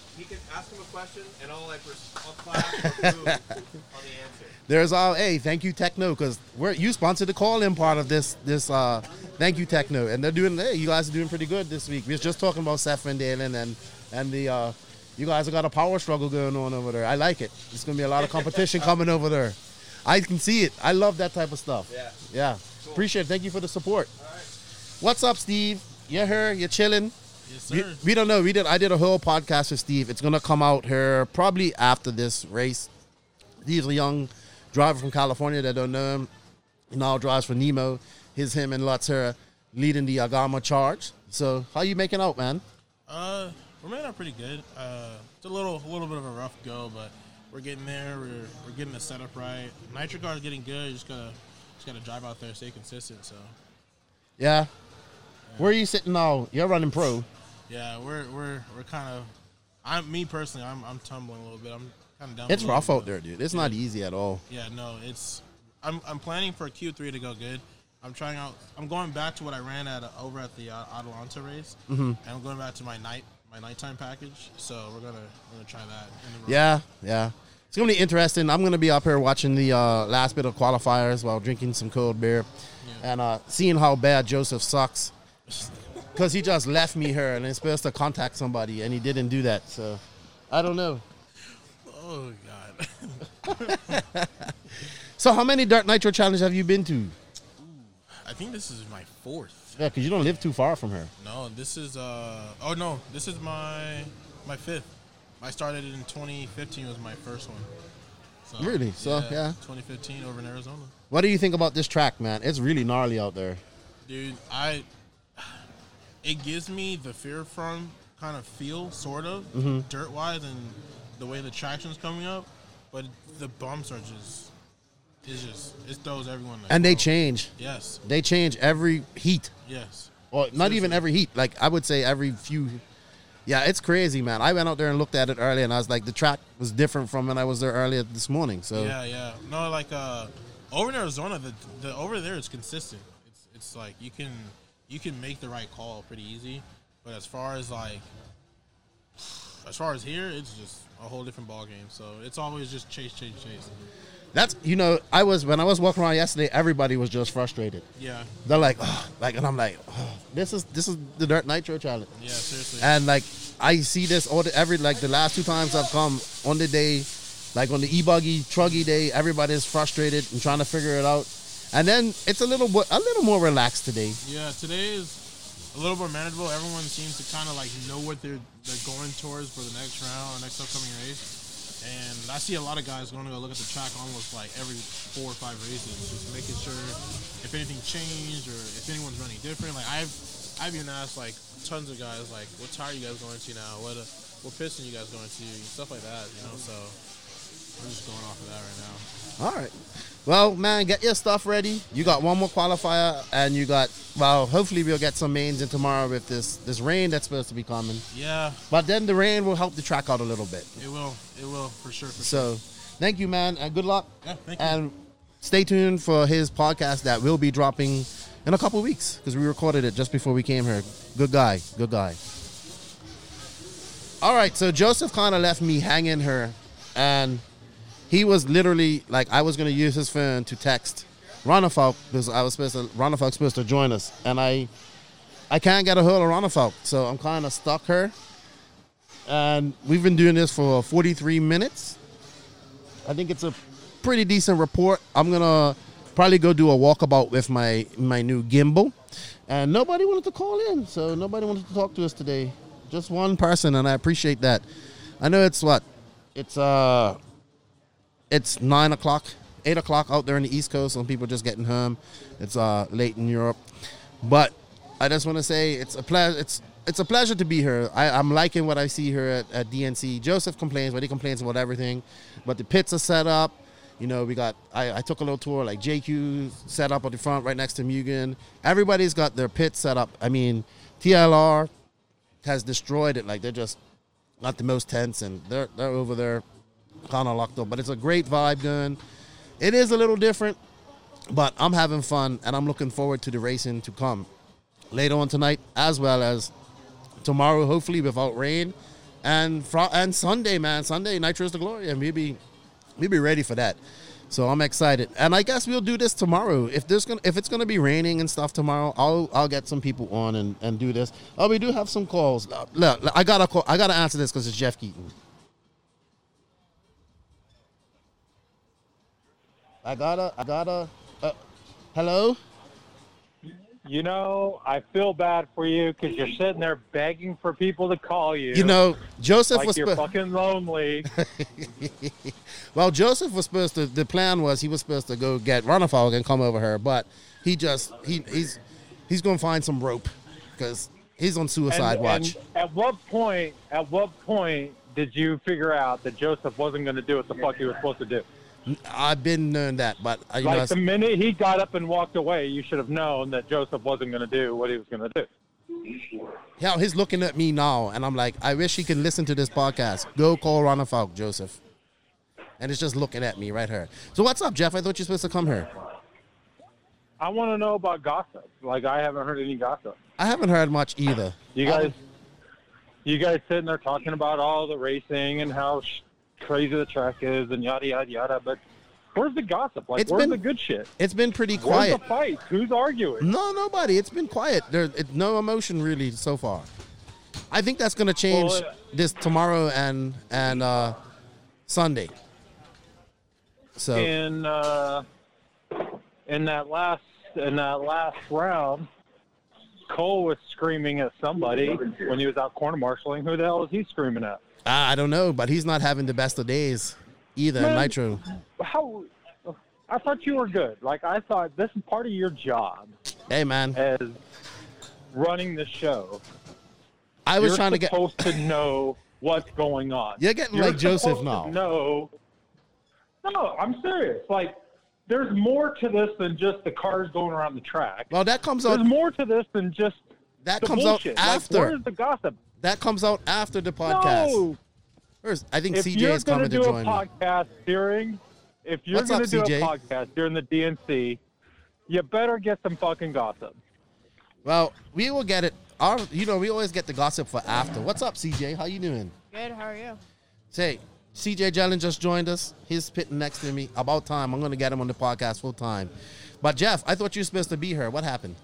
ask him a question, and I'll clap or boo on the answer.
There's hey, thank you Techno, because you sponsored the call-in part of this. Thank you Techno, and they're doing. Hey, you guys are doing pretty good this week. We were just talking about Seth Van Dalen and the. You guys have got a power struggle going on over there. I like it. There's gonna be a lot of competition coming over there. I can see it. I love that type of stuff. Yeah. Cool. Appreciate it. Thank you for the support. All right. What's up, Steve? You're here. You're chilling.
Yes, sir.
We don't know. I did a whole podcast with Steve. It's gonna come out here probably after this race. He's a young driver from California that don't know him. He now drives for Nemo. Him and Lutz here leading the Agama charge. So how you making out, man?
We're making out pretty good. It's a little bit of a rough go, but we're getting there. We're getting the setup right. Nitro car is getting good. You just gotta drive out there, stay consistent. So.
Yeah. Where are you sitting now? You're running pro.
Yeah, we're kind of. I'm tumbling a little bit. I'm kind of down.
It's rough out there, dude. It's not easy at all.
Yeah, no, it's. I'm planning for Q3 to go good. I'm going back to what I ran over at the Atalanta race, and I'm going back to my nighttime package. So we're gonna try that.
Yeah. It's gonna be interesting. I'm gonna be up here watching the last bit of qualifiers while drinking some cold beer, and seeing how bad Joseph sucks. Because he just left me here and he's supposed to contact somebody, and he didn't do that. So, I don't know.
Oh, God.
So, how many Dirt Nitro Challenge have you been to?
Ooh, I think this is my 4th.
Yeah, because you don't live too far from here.
No, this is this is my 5th. I started in 2015 was my first one. So,
really? So, yeah.
2015 over in Arizona.
What do you think about this track, man? It's really gnarly out there.
Dude, it gives me the Fear Farm kind of feel, sort of, dirt-wise, and the way the traction's coming up, but the bumps are it throws everyone.
And they change.
Yes.
They change every heat.
Yes.
Well, not even every heat. Like, I would say every few. Yeah, it's crazy, man. I went out there and looked at it earlier, and I was like, the track was different from when I was there earlier this morning. So.
Yeah. No, like, over in Arizona, the over there is consistent. It's like you can make the right call pretty easy, but as far as here, it's just a whole different ball game. So it's always just chase.
That's when I was walking around yesterday, everybody was just frustrated.
Yeah.
They're like, and I'm like, this is the Dirt Nitro Challenge.
Yeah, seriously.
And like I see this the last 2 times I've come on the day, like on the e-buggy, truggy day, everybody's frustrated and trying to figure it out. And then it's a little more relaxed today.
Yeah, today is a little more manageable. Everyone seems to kind of like know what they're going towards for the next round or next upcoming race. And I see a lot of guys going to go look at the track almost like every 4 or 5 races, just making sure if anything changed or if anyone's running different. Like I've even asked like tons of guys like, what tire you guys going to now? What piston you guys going to? Stuff like that, So we're just going off of that right now.
All right. Well, man, get your stuff ready. You got one more qualifier, and hopefully we'll get some mains in tomorrow with this rain that's supposed to be coming.
Yeah.
But then the rain will help the track out a little bit.
It will, for sure.
So, thank you, man, and good luck.
Yeah, thank you.
And stay tuned for his podcast that will be dropping in a couple of weeks, because we recorded it just before we came here. Good guy. All right, so Joseph kind of left me hanging here, and he was literally like, I was going to use his phone to text Ronafalk because Ronafalk's supposed to join us, and I can't get a hold of Ronafalk, so I'm kind of stuck here. And we've been doing this for 43 minutes. I think it's a pretty decent report. I'm going to probably go do a walkabout with my new gimbal. And nobody wanted to call in, so nobody wanted to talk to us today. Just one person, and I appreciate that. I know it's 9 o'clock, 8 o'clock out there in the East Coast. Some people just getting home. It's late in Europe. But I just want to say it's a pleasure to be here. I'm liking what I see here at DNC. Joseph complains, but he complains about everything. But the pits are set up. I took a little tour, like JQ set up at the front right next to Mugen. Everybody's got their pits set up. I mean, TLR has destroyed it. Like, they're just not the most tense, and they're over there kind of locked up. But it's a great vibe going. It is a little different, but I'm having fun, and I'm looking forward to the racing to come later on tonight, as well as tomorrow, hopefully without rain. And Sunday, man, Sunday, Nitro's the Glory, and we'll be ready for that. So I'm excited, and I guess we'll do this tomorrow. If it's gonna be raining and stuff tomorrow, I'll get some people on and do this. Oh, we do have some calls. Look, I gotta answer this because it's Jeff Keaton. I gotta. Hello.
You know, I feel bad for you because you're sitting there begging for people to call you.
You know, Joseph
like
was
you're fucking lonely.
Well, Joseph was supposed to. The plan was he was supposed to go get Runafog and come over here, but he's going to find some rope because he's on suicide watch.
And at what point did you figure out that Joseph wasn't going to do what the fuck he was supposed to do?
I've been knowing that, but
the minute he got up and walked away, you should have known that Joseph wasn't going to do what he was going to do.
Yeah, he's looking at me now, and I'm like, I wish he could listen to this podcast. Go call Runafog, Joseph. And it's just looking at me right here. So what's up, Jeff? I thought you were supposed to come here.
I want to know about gossip. Like, I haven't heard any gossip.
I haven't heard much either.
You guys sitting there talking about all the racing and how crazy the track is and yada yada yada, but where's the gossip? Like, where's the good shit?
It's been pretty quiet.
Where's the fight? Who's arguing?
No, nobody. It's been quiet. There's no emotion really so far. I think that's going to change this tomorrow and Sunday. So
in that last round, Cole was screaming at somebody when he was out corner marshaling. Who the hell is he screaming at?
I don't know, but he's not having the best of days either,
Man,
Nitro.
I thought you were good. Like, I thought this is part of your job.
Hey, man.
As running the show.
I was trying to get...
You're supposed to know what's going on.
You're getting like Joseph now.
No, I'm serious. Like, there's more to this than just the cars going around the track.
Well, that comes out...
There's more to this than just
that
the
comes
bullshit.
out after.
Like, where's the gossip?
That comes out after the podcast.
No.
First, I think
If
CJ
you're
is coming to join me.
If you're going to do a podcast during the DNC, you better get some fucking gossip.
Well, we will get it. We always get the gossip for after. What's up, CJ? How you doing?
Good. How are you?
Say, CJ Jelen just joined us. He's sitting next to me. About time. I'm going to get him on the podcast full time. But Jeff, I thought you were supposed to be here. What happened?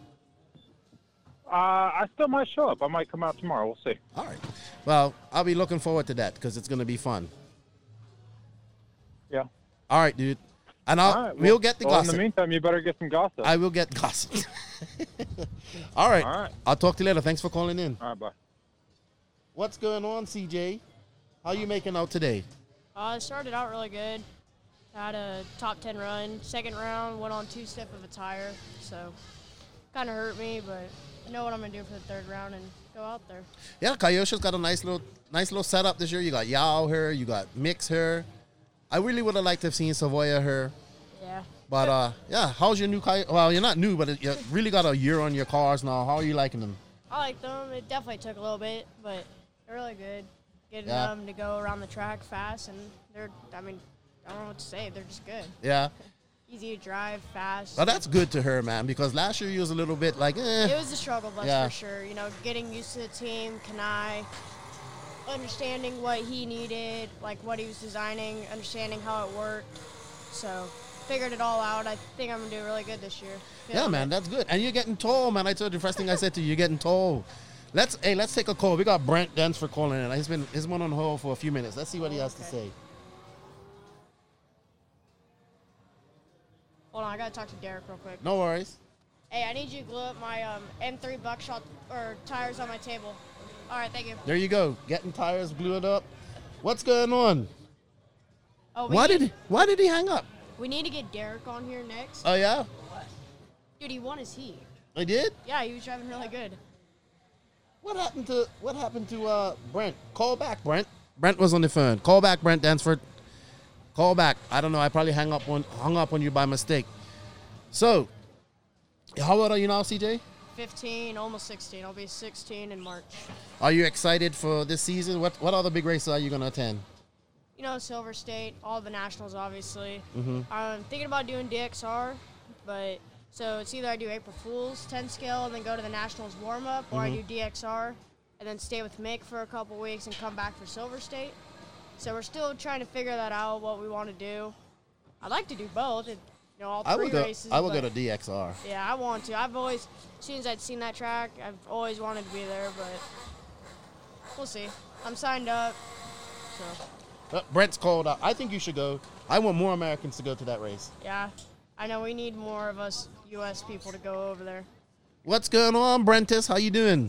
I still might show up. I might come out tomorrow. We'll see.
All right. Well, I'll be looking forward to that because it's going to be fun.
Yeah.
All right, dude. And we'll get the gossip.
In the meantime, you better get some gossip.
I will get gossip. All right.
All right.
I'll talk to you later. Thanks for calling in.
All right, bye.
What's going on, CJ? How you making out today?
I started out really good. Had a top 10 run. Second round, went on too stiff of a tire, so kind of hurt me, but I know what I'm going to do for the third round and go out there. Yeah,
Kyosha's got a nice little setup this year. You got Yao here. You got Mix here. I really would have liked to have seen Savoya here.
Yeah.
But, how's your new car? Well, you're not new, but you really got a year on your cars now. How are you liking them?
I like them. It definitely took a little bit, but they're really good. Getting them to go around the track fast, and I don't know what to say. They're just good.
Yeah.
Easy to drive, fast.
Well, that's good to her, man, because last year you was a little bit like,
It was a struggle bus for sure. You know, getting used to the team, Kanai, understanding what he needed, like what he was designing, understanding how it worked. So, figured it all out. I think I'm going to do really good this year.
Yeah, man, that's good. And you're getting tall, man. I told you the first thing I said to you, you're getting tall. Let's take a call. We got Brent Dance for calling in. He's been on hold for a few minutes. Let's see what he has to say.
Hold on, I got to talk to Derek real quick.
No worries.
Hey, I need you to glue up my M3 buckshot or tires on my table. All right, thank you.
There you go. Getting tires glued up. What's going on?
Oh,
why did he hang up?
We need to get Derek on here next.
Oh, yeah?
Dude, he won his heat.
He did?
Yeah, he was driving really good.
What happened to Brent? Call back, Brent. Brent was on the phone. Call back, Brent Dansford. Call back. I don't know. I probably hung up on you by mistake. So, how old are you now, CJ?
15, almost 16. I'll be 16 in March.
Are you excited for this season? What other big races are you going to attend?
You know, Silver State, all the nationals, obviously.
Mm-hmm.
I'm thinking about doing DXR, but so it's either I do April Fool's 10 scale and then go to the nationals warm up, or I do DXR and and then stay with Mick for a couple weeks and come back for Silver State. So we're still trying to figure that out, what we want to do. I'd like to do both, all three races.
I would go to DXR.
Yeah, I want to. I've always, as soon as I'd seen that track, I've always wanted to be there, but we'll see. I'm signed up, so.
Brent's called out. I think you should go. I want more Americans to go to that race.
Yeah, I know we need more of us U.S. people to go over there.
What's going on, Brentis? How you doing?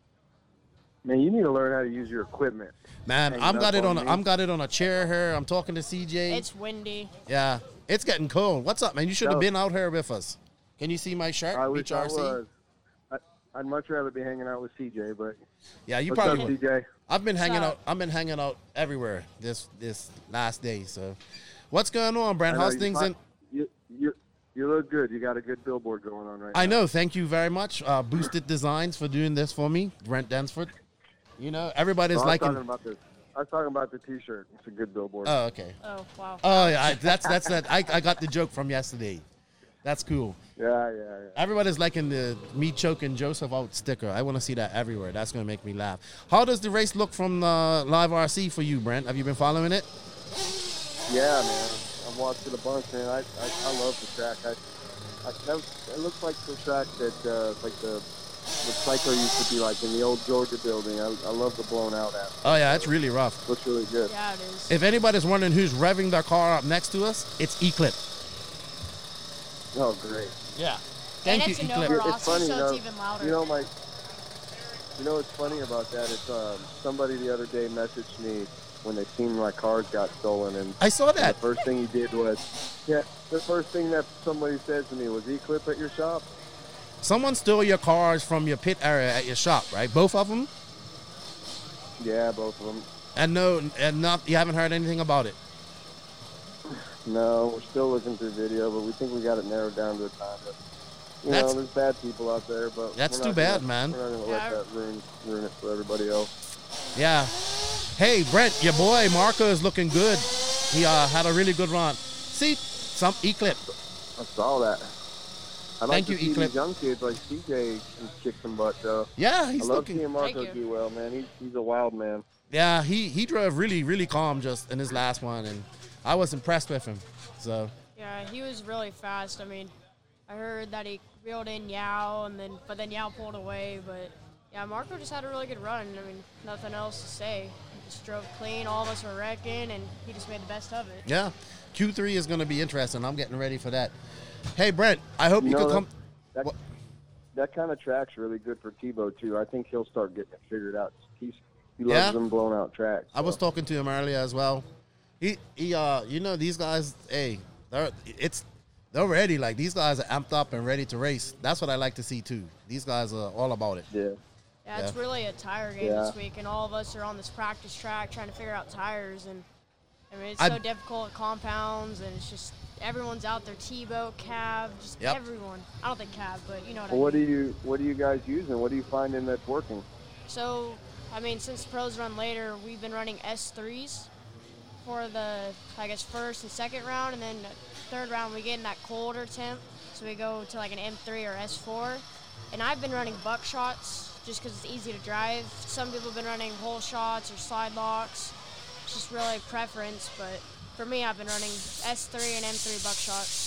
Man, you need to learn how to use your equipment.
Man, I'm got it on a chair here. I'm talking to CJ.
It's windy.
Yeah, it's getting cold. What's up, man? You should have been out here with us. Can you see my shirt?
I wish I was. I'd much rather be hanging out with CJ, but
yeah, you
what's
probably
up, CJ?
I've been hanging out everywhere this last day. So, what's going on, Brent? How's things in?
You look good. You got a good billboard going on right now.
I know. Thank you very much, Boosted Designs, for doing this for me, Brent Densford. Everybody's liking.
I was talking about the T-shirt. It's a good billboard.
Oh, okay.
Oh, wow.
Oh, yeah. That's that. I got the joke from yesterday. That's cool.
Yeah.
Everybody's liking the me choking Joseph out sticker. I want to see that everywhere. That's going to make me laugh. How does the race look from Live RC for you, Brent? Have you been following it?
Yeah, man. I've watched it a bunch, man. I love the track. It looks like the track that like the cycle used to be like in the old Georgia building. I love the blown out aspect.
Oh, yeah, it's really rough.
Looks really good.
Yeah, it is.
If anybody's wondering who's revving their car up next to us, it's Eclipse.
Oh, great.
Yeah.
Thank you, Eclipse.
It's funny,
so it's even louder.
You know what's funny about that is somebody the other day messaged me when they seen my cars got stolen, and
I saw that.
The first thing he did was, the first thing that somebody said to me was, "Eclipse at your shop?"
Someone stole your cars from your pit area at your shop, right? Both of them?
Yeah, both of them.
And you haven't heard anything about it?
No, we're still looking through video, but we think we got it narrowed down to a time. But, there's bad people out there, but
that's too bad, man.
We're not going to let that ruin it for everybody else.
Yeah. Hey, Brent, your boy Marco is looking good. He had a really good run. See, some Eclipse.
I saw that. I like
Thank
to
you,
see these young kids like CJ kick some butt, though.
Yeah, he's
I love
looking.
seeing Marco do well, man. He's a wild man.
Yeah, he drove really, really calm just in his last one, and I was impressed with him. So.
Yeah, he was really fast. I mean, I heard that he reeled in Yao, but then Yao pulled away. But yeah, Marco just had a really good run. I mean, nothing else to say. He just drove clean. All of us were wrecking, and he just made the best of it.
Yeah, Q3 is going to be interesting. I'm getting ready for that. Hey, Brent, I hope you can come.
That kind of track's really good for Tebow, too. I think he'll start getting it figured out. He loves them blown out tracks. So.
I was talking to him earlier as well. He these guys, hey, they're ready. Like, these guys are amped up and ready to race. That's what I like to see, too. These guys are all about it.
Yeah, it's really a tire game this week, and all of us are on this practice track trying to figure out tires. And, I mean, it's so difficult at compounds, and it's just everyone's out there. Tebow, Cav, just everyone. I don't think Cav, but you know what I mean.
What are you guys using? What are you finding that's working?
So, I mean, since pros run later, we've been running S3s for the, I guess, first and second round, and then third round we get in that colder temp, so we go to like an M3 or S4. And I've been running buckshots just because it's easy to drive. Some people have been running hole shots or slide locks. It's just really preference, but for me, I've been running S3 and M3 buckshots.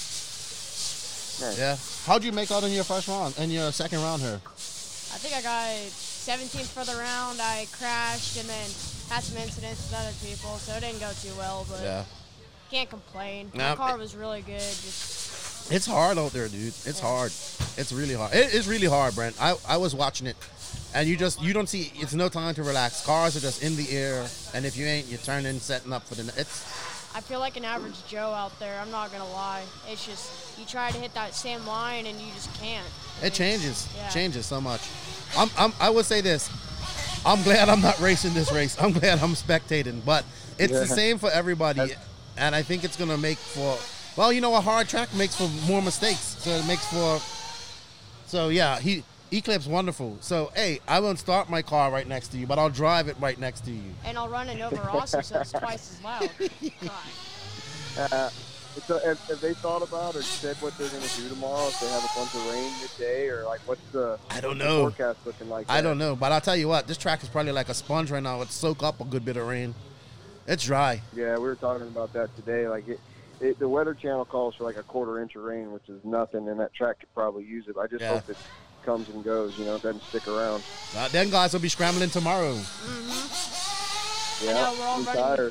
Nice.
Yeah. How'd you make out in your first round, in your second round here?
I think I got 17th for the round. I crashed and then had some incidents with other people, so it didn't go too well, but can't complain. My car was really good.
It's hard out there, dude. It's hard. It's really hard. It's really hard, Brent. I was watching it, and you don't see. It's no time to relax. Cars are just in the air, and if you ain't, you're turning, setting up for the.
I feel like an average Joe out there. I'm not gonna lie. It's just you try to hit that same line and you just can't.
It changes. Changes so much. I would say this. I'm glad I'm not racing this race. I'm glad I'm spectating, but it's the same for everybody, and I think it's gonna make for. Well, a hard track makes for more mistakes, so it makes for. So yeah, Eclipse wonderful. So hey, I won't start my car right next to you, but I'll drive it right next to you.
And I'll run it over Rossi, so it's twice as loud.
have they thought about or said what they're going to do tomorrow? If they have a bunch of rain midday, or like what's the forecast looking like?
I don't know, but I'll tell you what, this track is probably like a sponge right now. It soak up a good bit of rain. It's dry.
Yeah, we were talking about that today. Like the Weather Channel calls for like a 1/4 inch of rain, which is nothing, and that track could probably use it. I just hope it comes and goes. It doesn't stick around.
Then guys will be scrambling tomorrow.
Mm-hmm.
Yeah,
we're all
tires.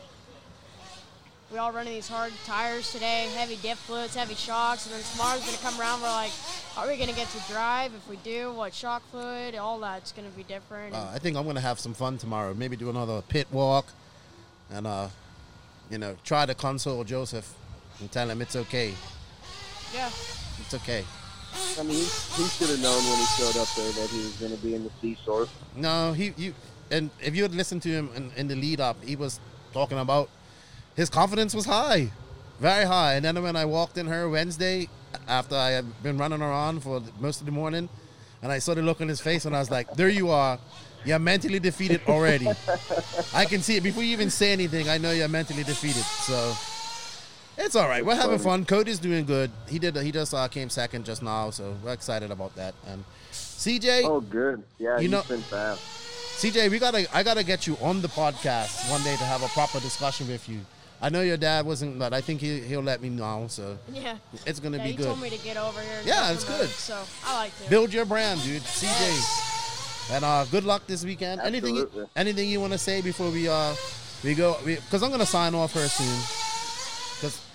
We all running these hard tires today, heavy dip fluids, heavy shocks, and then tomorrow's going to come around. We're like, are we going to get to drive? If we do, what shock fluid? All that's going to be different.
I think I'm going to have some fun tomorrow. Maybe do another pit walk and, try to console Joseph and tell him it's okay.
Yeah.
It's okay.
I mean, he should have known when he showed up there that he was going to be in the C source.
No, and if you had listened to him in the lead up, he was talking about his confidence was high, very high. And then when I walked in her Wednesday, after I had been running around for most of the morning, and I saw the look on his face, and I was like, there you are. You're mentally defeated already. I can see it. Before you even say anything, I know you're mentally defeated. So it's all right. We're having fun. Cody's doing good. He just came second just now, so we're excited about that. And CJ.
Oh, good. Yeah, he's been fast.
CJ, I gotta get you on the podcast one day to have a proper discussion with you. I know your dad wasn't, but I think he'll let me know. So
yeah,
it's gonna be good.
He told me to get over here.
Yeah, it's good.
So I like to
build your brand, dude. CJ. And good luck this weekend.
Absolutely.
Anything you want to say before we go? Because I'm gonna sign off her soon. Because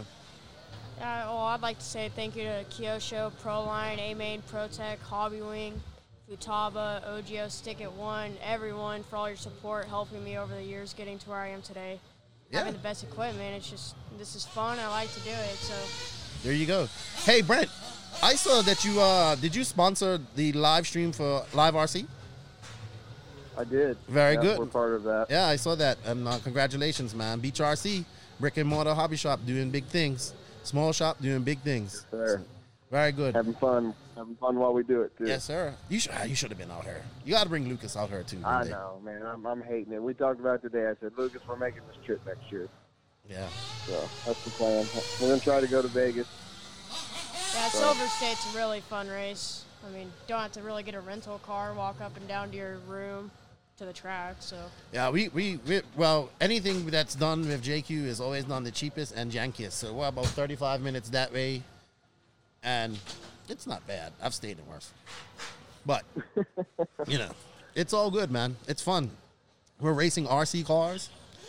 I'd like to say thank you to Kyosho, Proline, A-Main, ProTech, Hobbywing, Futaba, OGO, Stick It One, everyone for all your support, helping me over the years getting to where I am today.
Yeah.
Having the best equipment, this is fun. I like to do it. So
there you go. Hey Brent, I saw that you did you sponsor the live stream for Live RC?
I did.
Very good.
We're part of that.
Yeah, I saw that, and congratulations, man. Beach RC, brick and mortar hobby shop, doing big things. Small shop doing big things.
Yes, sir.
So, very good.
Having fun while we do it too.
Yes, sir. You should have been out here. You got to bring Lucas out here too.
I know, man. I'm hating it. We talked about it today. I said, Lucas, we're making this trip next year.
Yeah.
So that's the plan. We're gonna try to go to Vegas.
Yeah, Silver State's a really fun race. I mean, don't have to really get a rental car, walk up and down to your room to the track. So
yeah, we anything that's done with JQ is always done the cheapest and jankiest. So we're about 35 minutes that way. And it's not bad. I've stayed in worse. But, it's all good, man. It's fun. We're racing RC cars.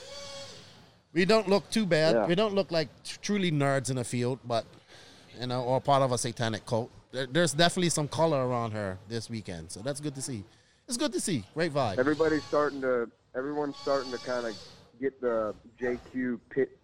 We don't look too bad. Yeah. We don't look like truly nerds in the field, but, or part of a satanic cult. There's definitely some color around her this weekend. So that's good to see. It's good to see. Great vibe.
Everyone's starting to kind of get the JQ pit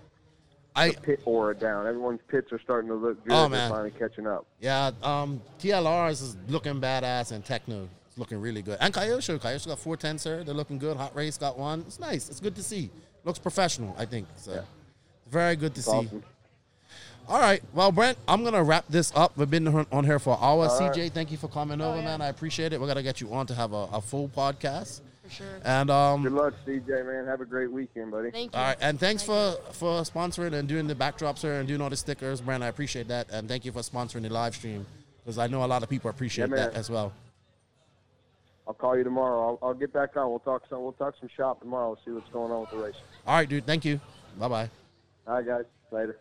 pit aura down. Everyone's pits are starting to look good. They're finally catching up.
Yeah, TLRs is looking badass, and Techno is looking really good. And Kyosho got 410, sir. They're looking good. Hot Race got one. It's nice. It's good to see. Looks professional, I think. So yeah. Very good to see.
Awesome.
All right. Well, Brent, I'm going to wrap this up. We've been on here for an hour.
All
CJ,
right.
thank you for coming over, man. I appreciate it. We're going to get you on to have a full podcast.
Sure.
And
good luck, CJ, man. Have a great weekend, buddy.
Thank you.
All right, and thanks for sponsoring and doing the backdrops, sir, and doing all the stickers, Brent. I appreciate that, and thank you for sponsoring the live stream because I know a lot of people appreciate that as well.
I'll call you tomorrow. I'll get back on. We'll talk some shop tomorrow. See what's going on with the race.
All right, dude. Thank you. Bye.
All right, guys. Later.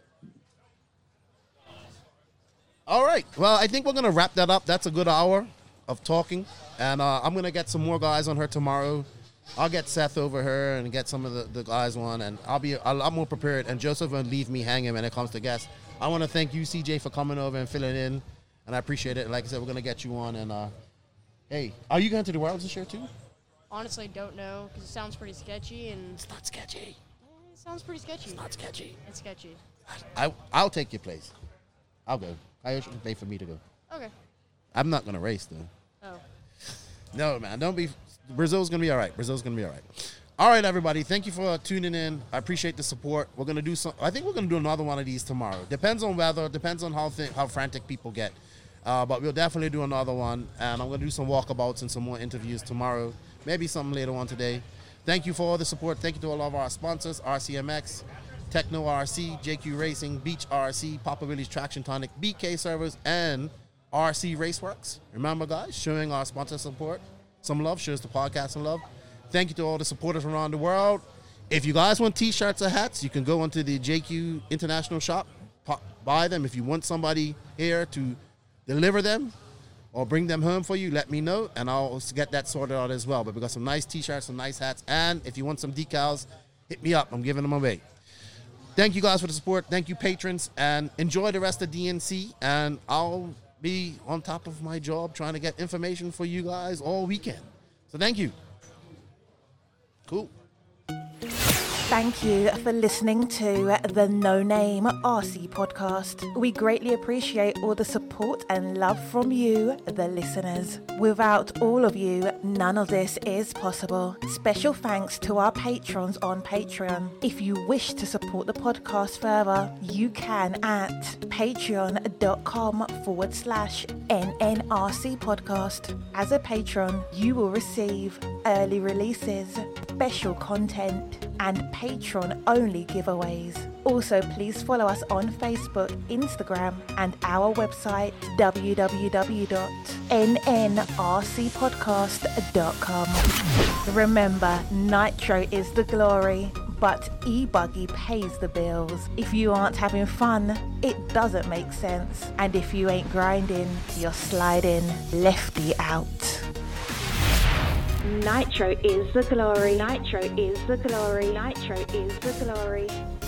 All right. Well, I think we're gonna wrap that up. That's a good hour of talking. And I'm going to get some more guys on her tomorrow. I'll get Seth over her and get some of the guys on, and I'll be a lot more prepared. And Joseph won't leave me hanging when it comes to guests. I want to thank you, CJ, for coming over and filling in, and I appreciate it. And like I said, we're going to get you on. And, hey, are you going to the Worlds this year too?
Honestly, don't know because it sounds pretty sketchy. And
it's not sketchy.
It sounds pretty sketchy.
It's not sketchy.
It's sketchy.
I'll take your place. I'll go. I should pay for me to go.
Okay.
I'm not going to race, though.
Oh.
No, man. Don't be. Brazil's going to be all right. All right, everybody. Thank you for tuning in. I appreciate the support. We're going to do some. I think we're going to do another one of these tomorrow. Depends on weather. Depends on how frantic people get. But we'll definitely do another one. And I'm going to do some walkabouts and some more interviews tomorrow. Maybe something later on today. Thank you for all the support. Thank you to all of our sponsors, RCMX, Techno RC, JQ Racing, Beach RC, Papa Willie's Traction Tonic, BK Servers, and RC Raceworks. Remember, guys, showing our sponsor support some love, shows the podcast some love. Thank you to all the supporters around the world. If you guys want t-shirts or hats, you can go onto the JQ International shop, buy them. If you want somebody here to deliver them or bring them home for you, let me know, and I'll get that sorted out as well. But we got some nice t-shirts, some nice hats, and if you want some decals, hit me up. I'm giving them away. Thank you guys for the support. Thank you, patrons, and enjoy the rest of DNC, and I'll be on top of my job trying to get information for you guys all weekend. So thank you. Cool.
Thank you for listening to the No Name RC podcast. We greatly appreciate all the support and love from you, the listeners. Without all of you, none of this is possible. Special thanks to our patrons on Patreon. If you wish to support the podcast further, you can at patreon.com/NNRC podcast. As a patron, you will receive early releases, special content, and patron-only giveaways. Also, please follow us on Facebook, Instagram, and our website, www.nnrcpodcast.com. Remember, Nitro is the glory, but e-buggy pays the bills. If you aren't having fun, it doesn't make sense. And if you ain't grinding, you're sliding lefty out. Nitro is the glory. Nitro is the glory. Nitro is the glory.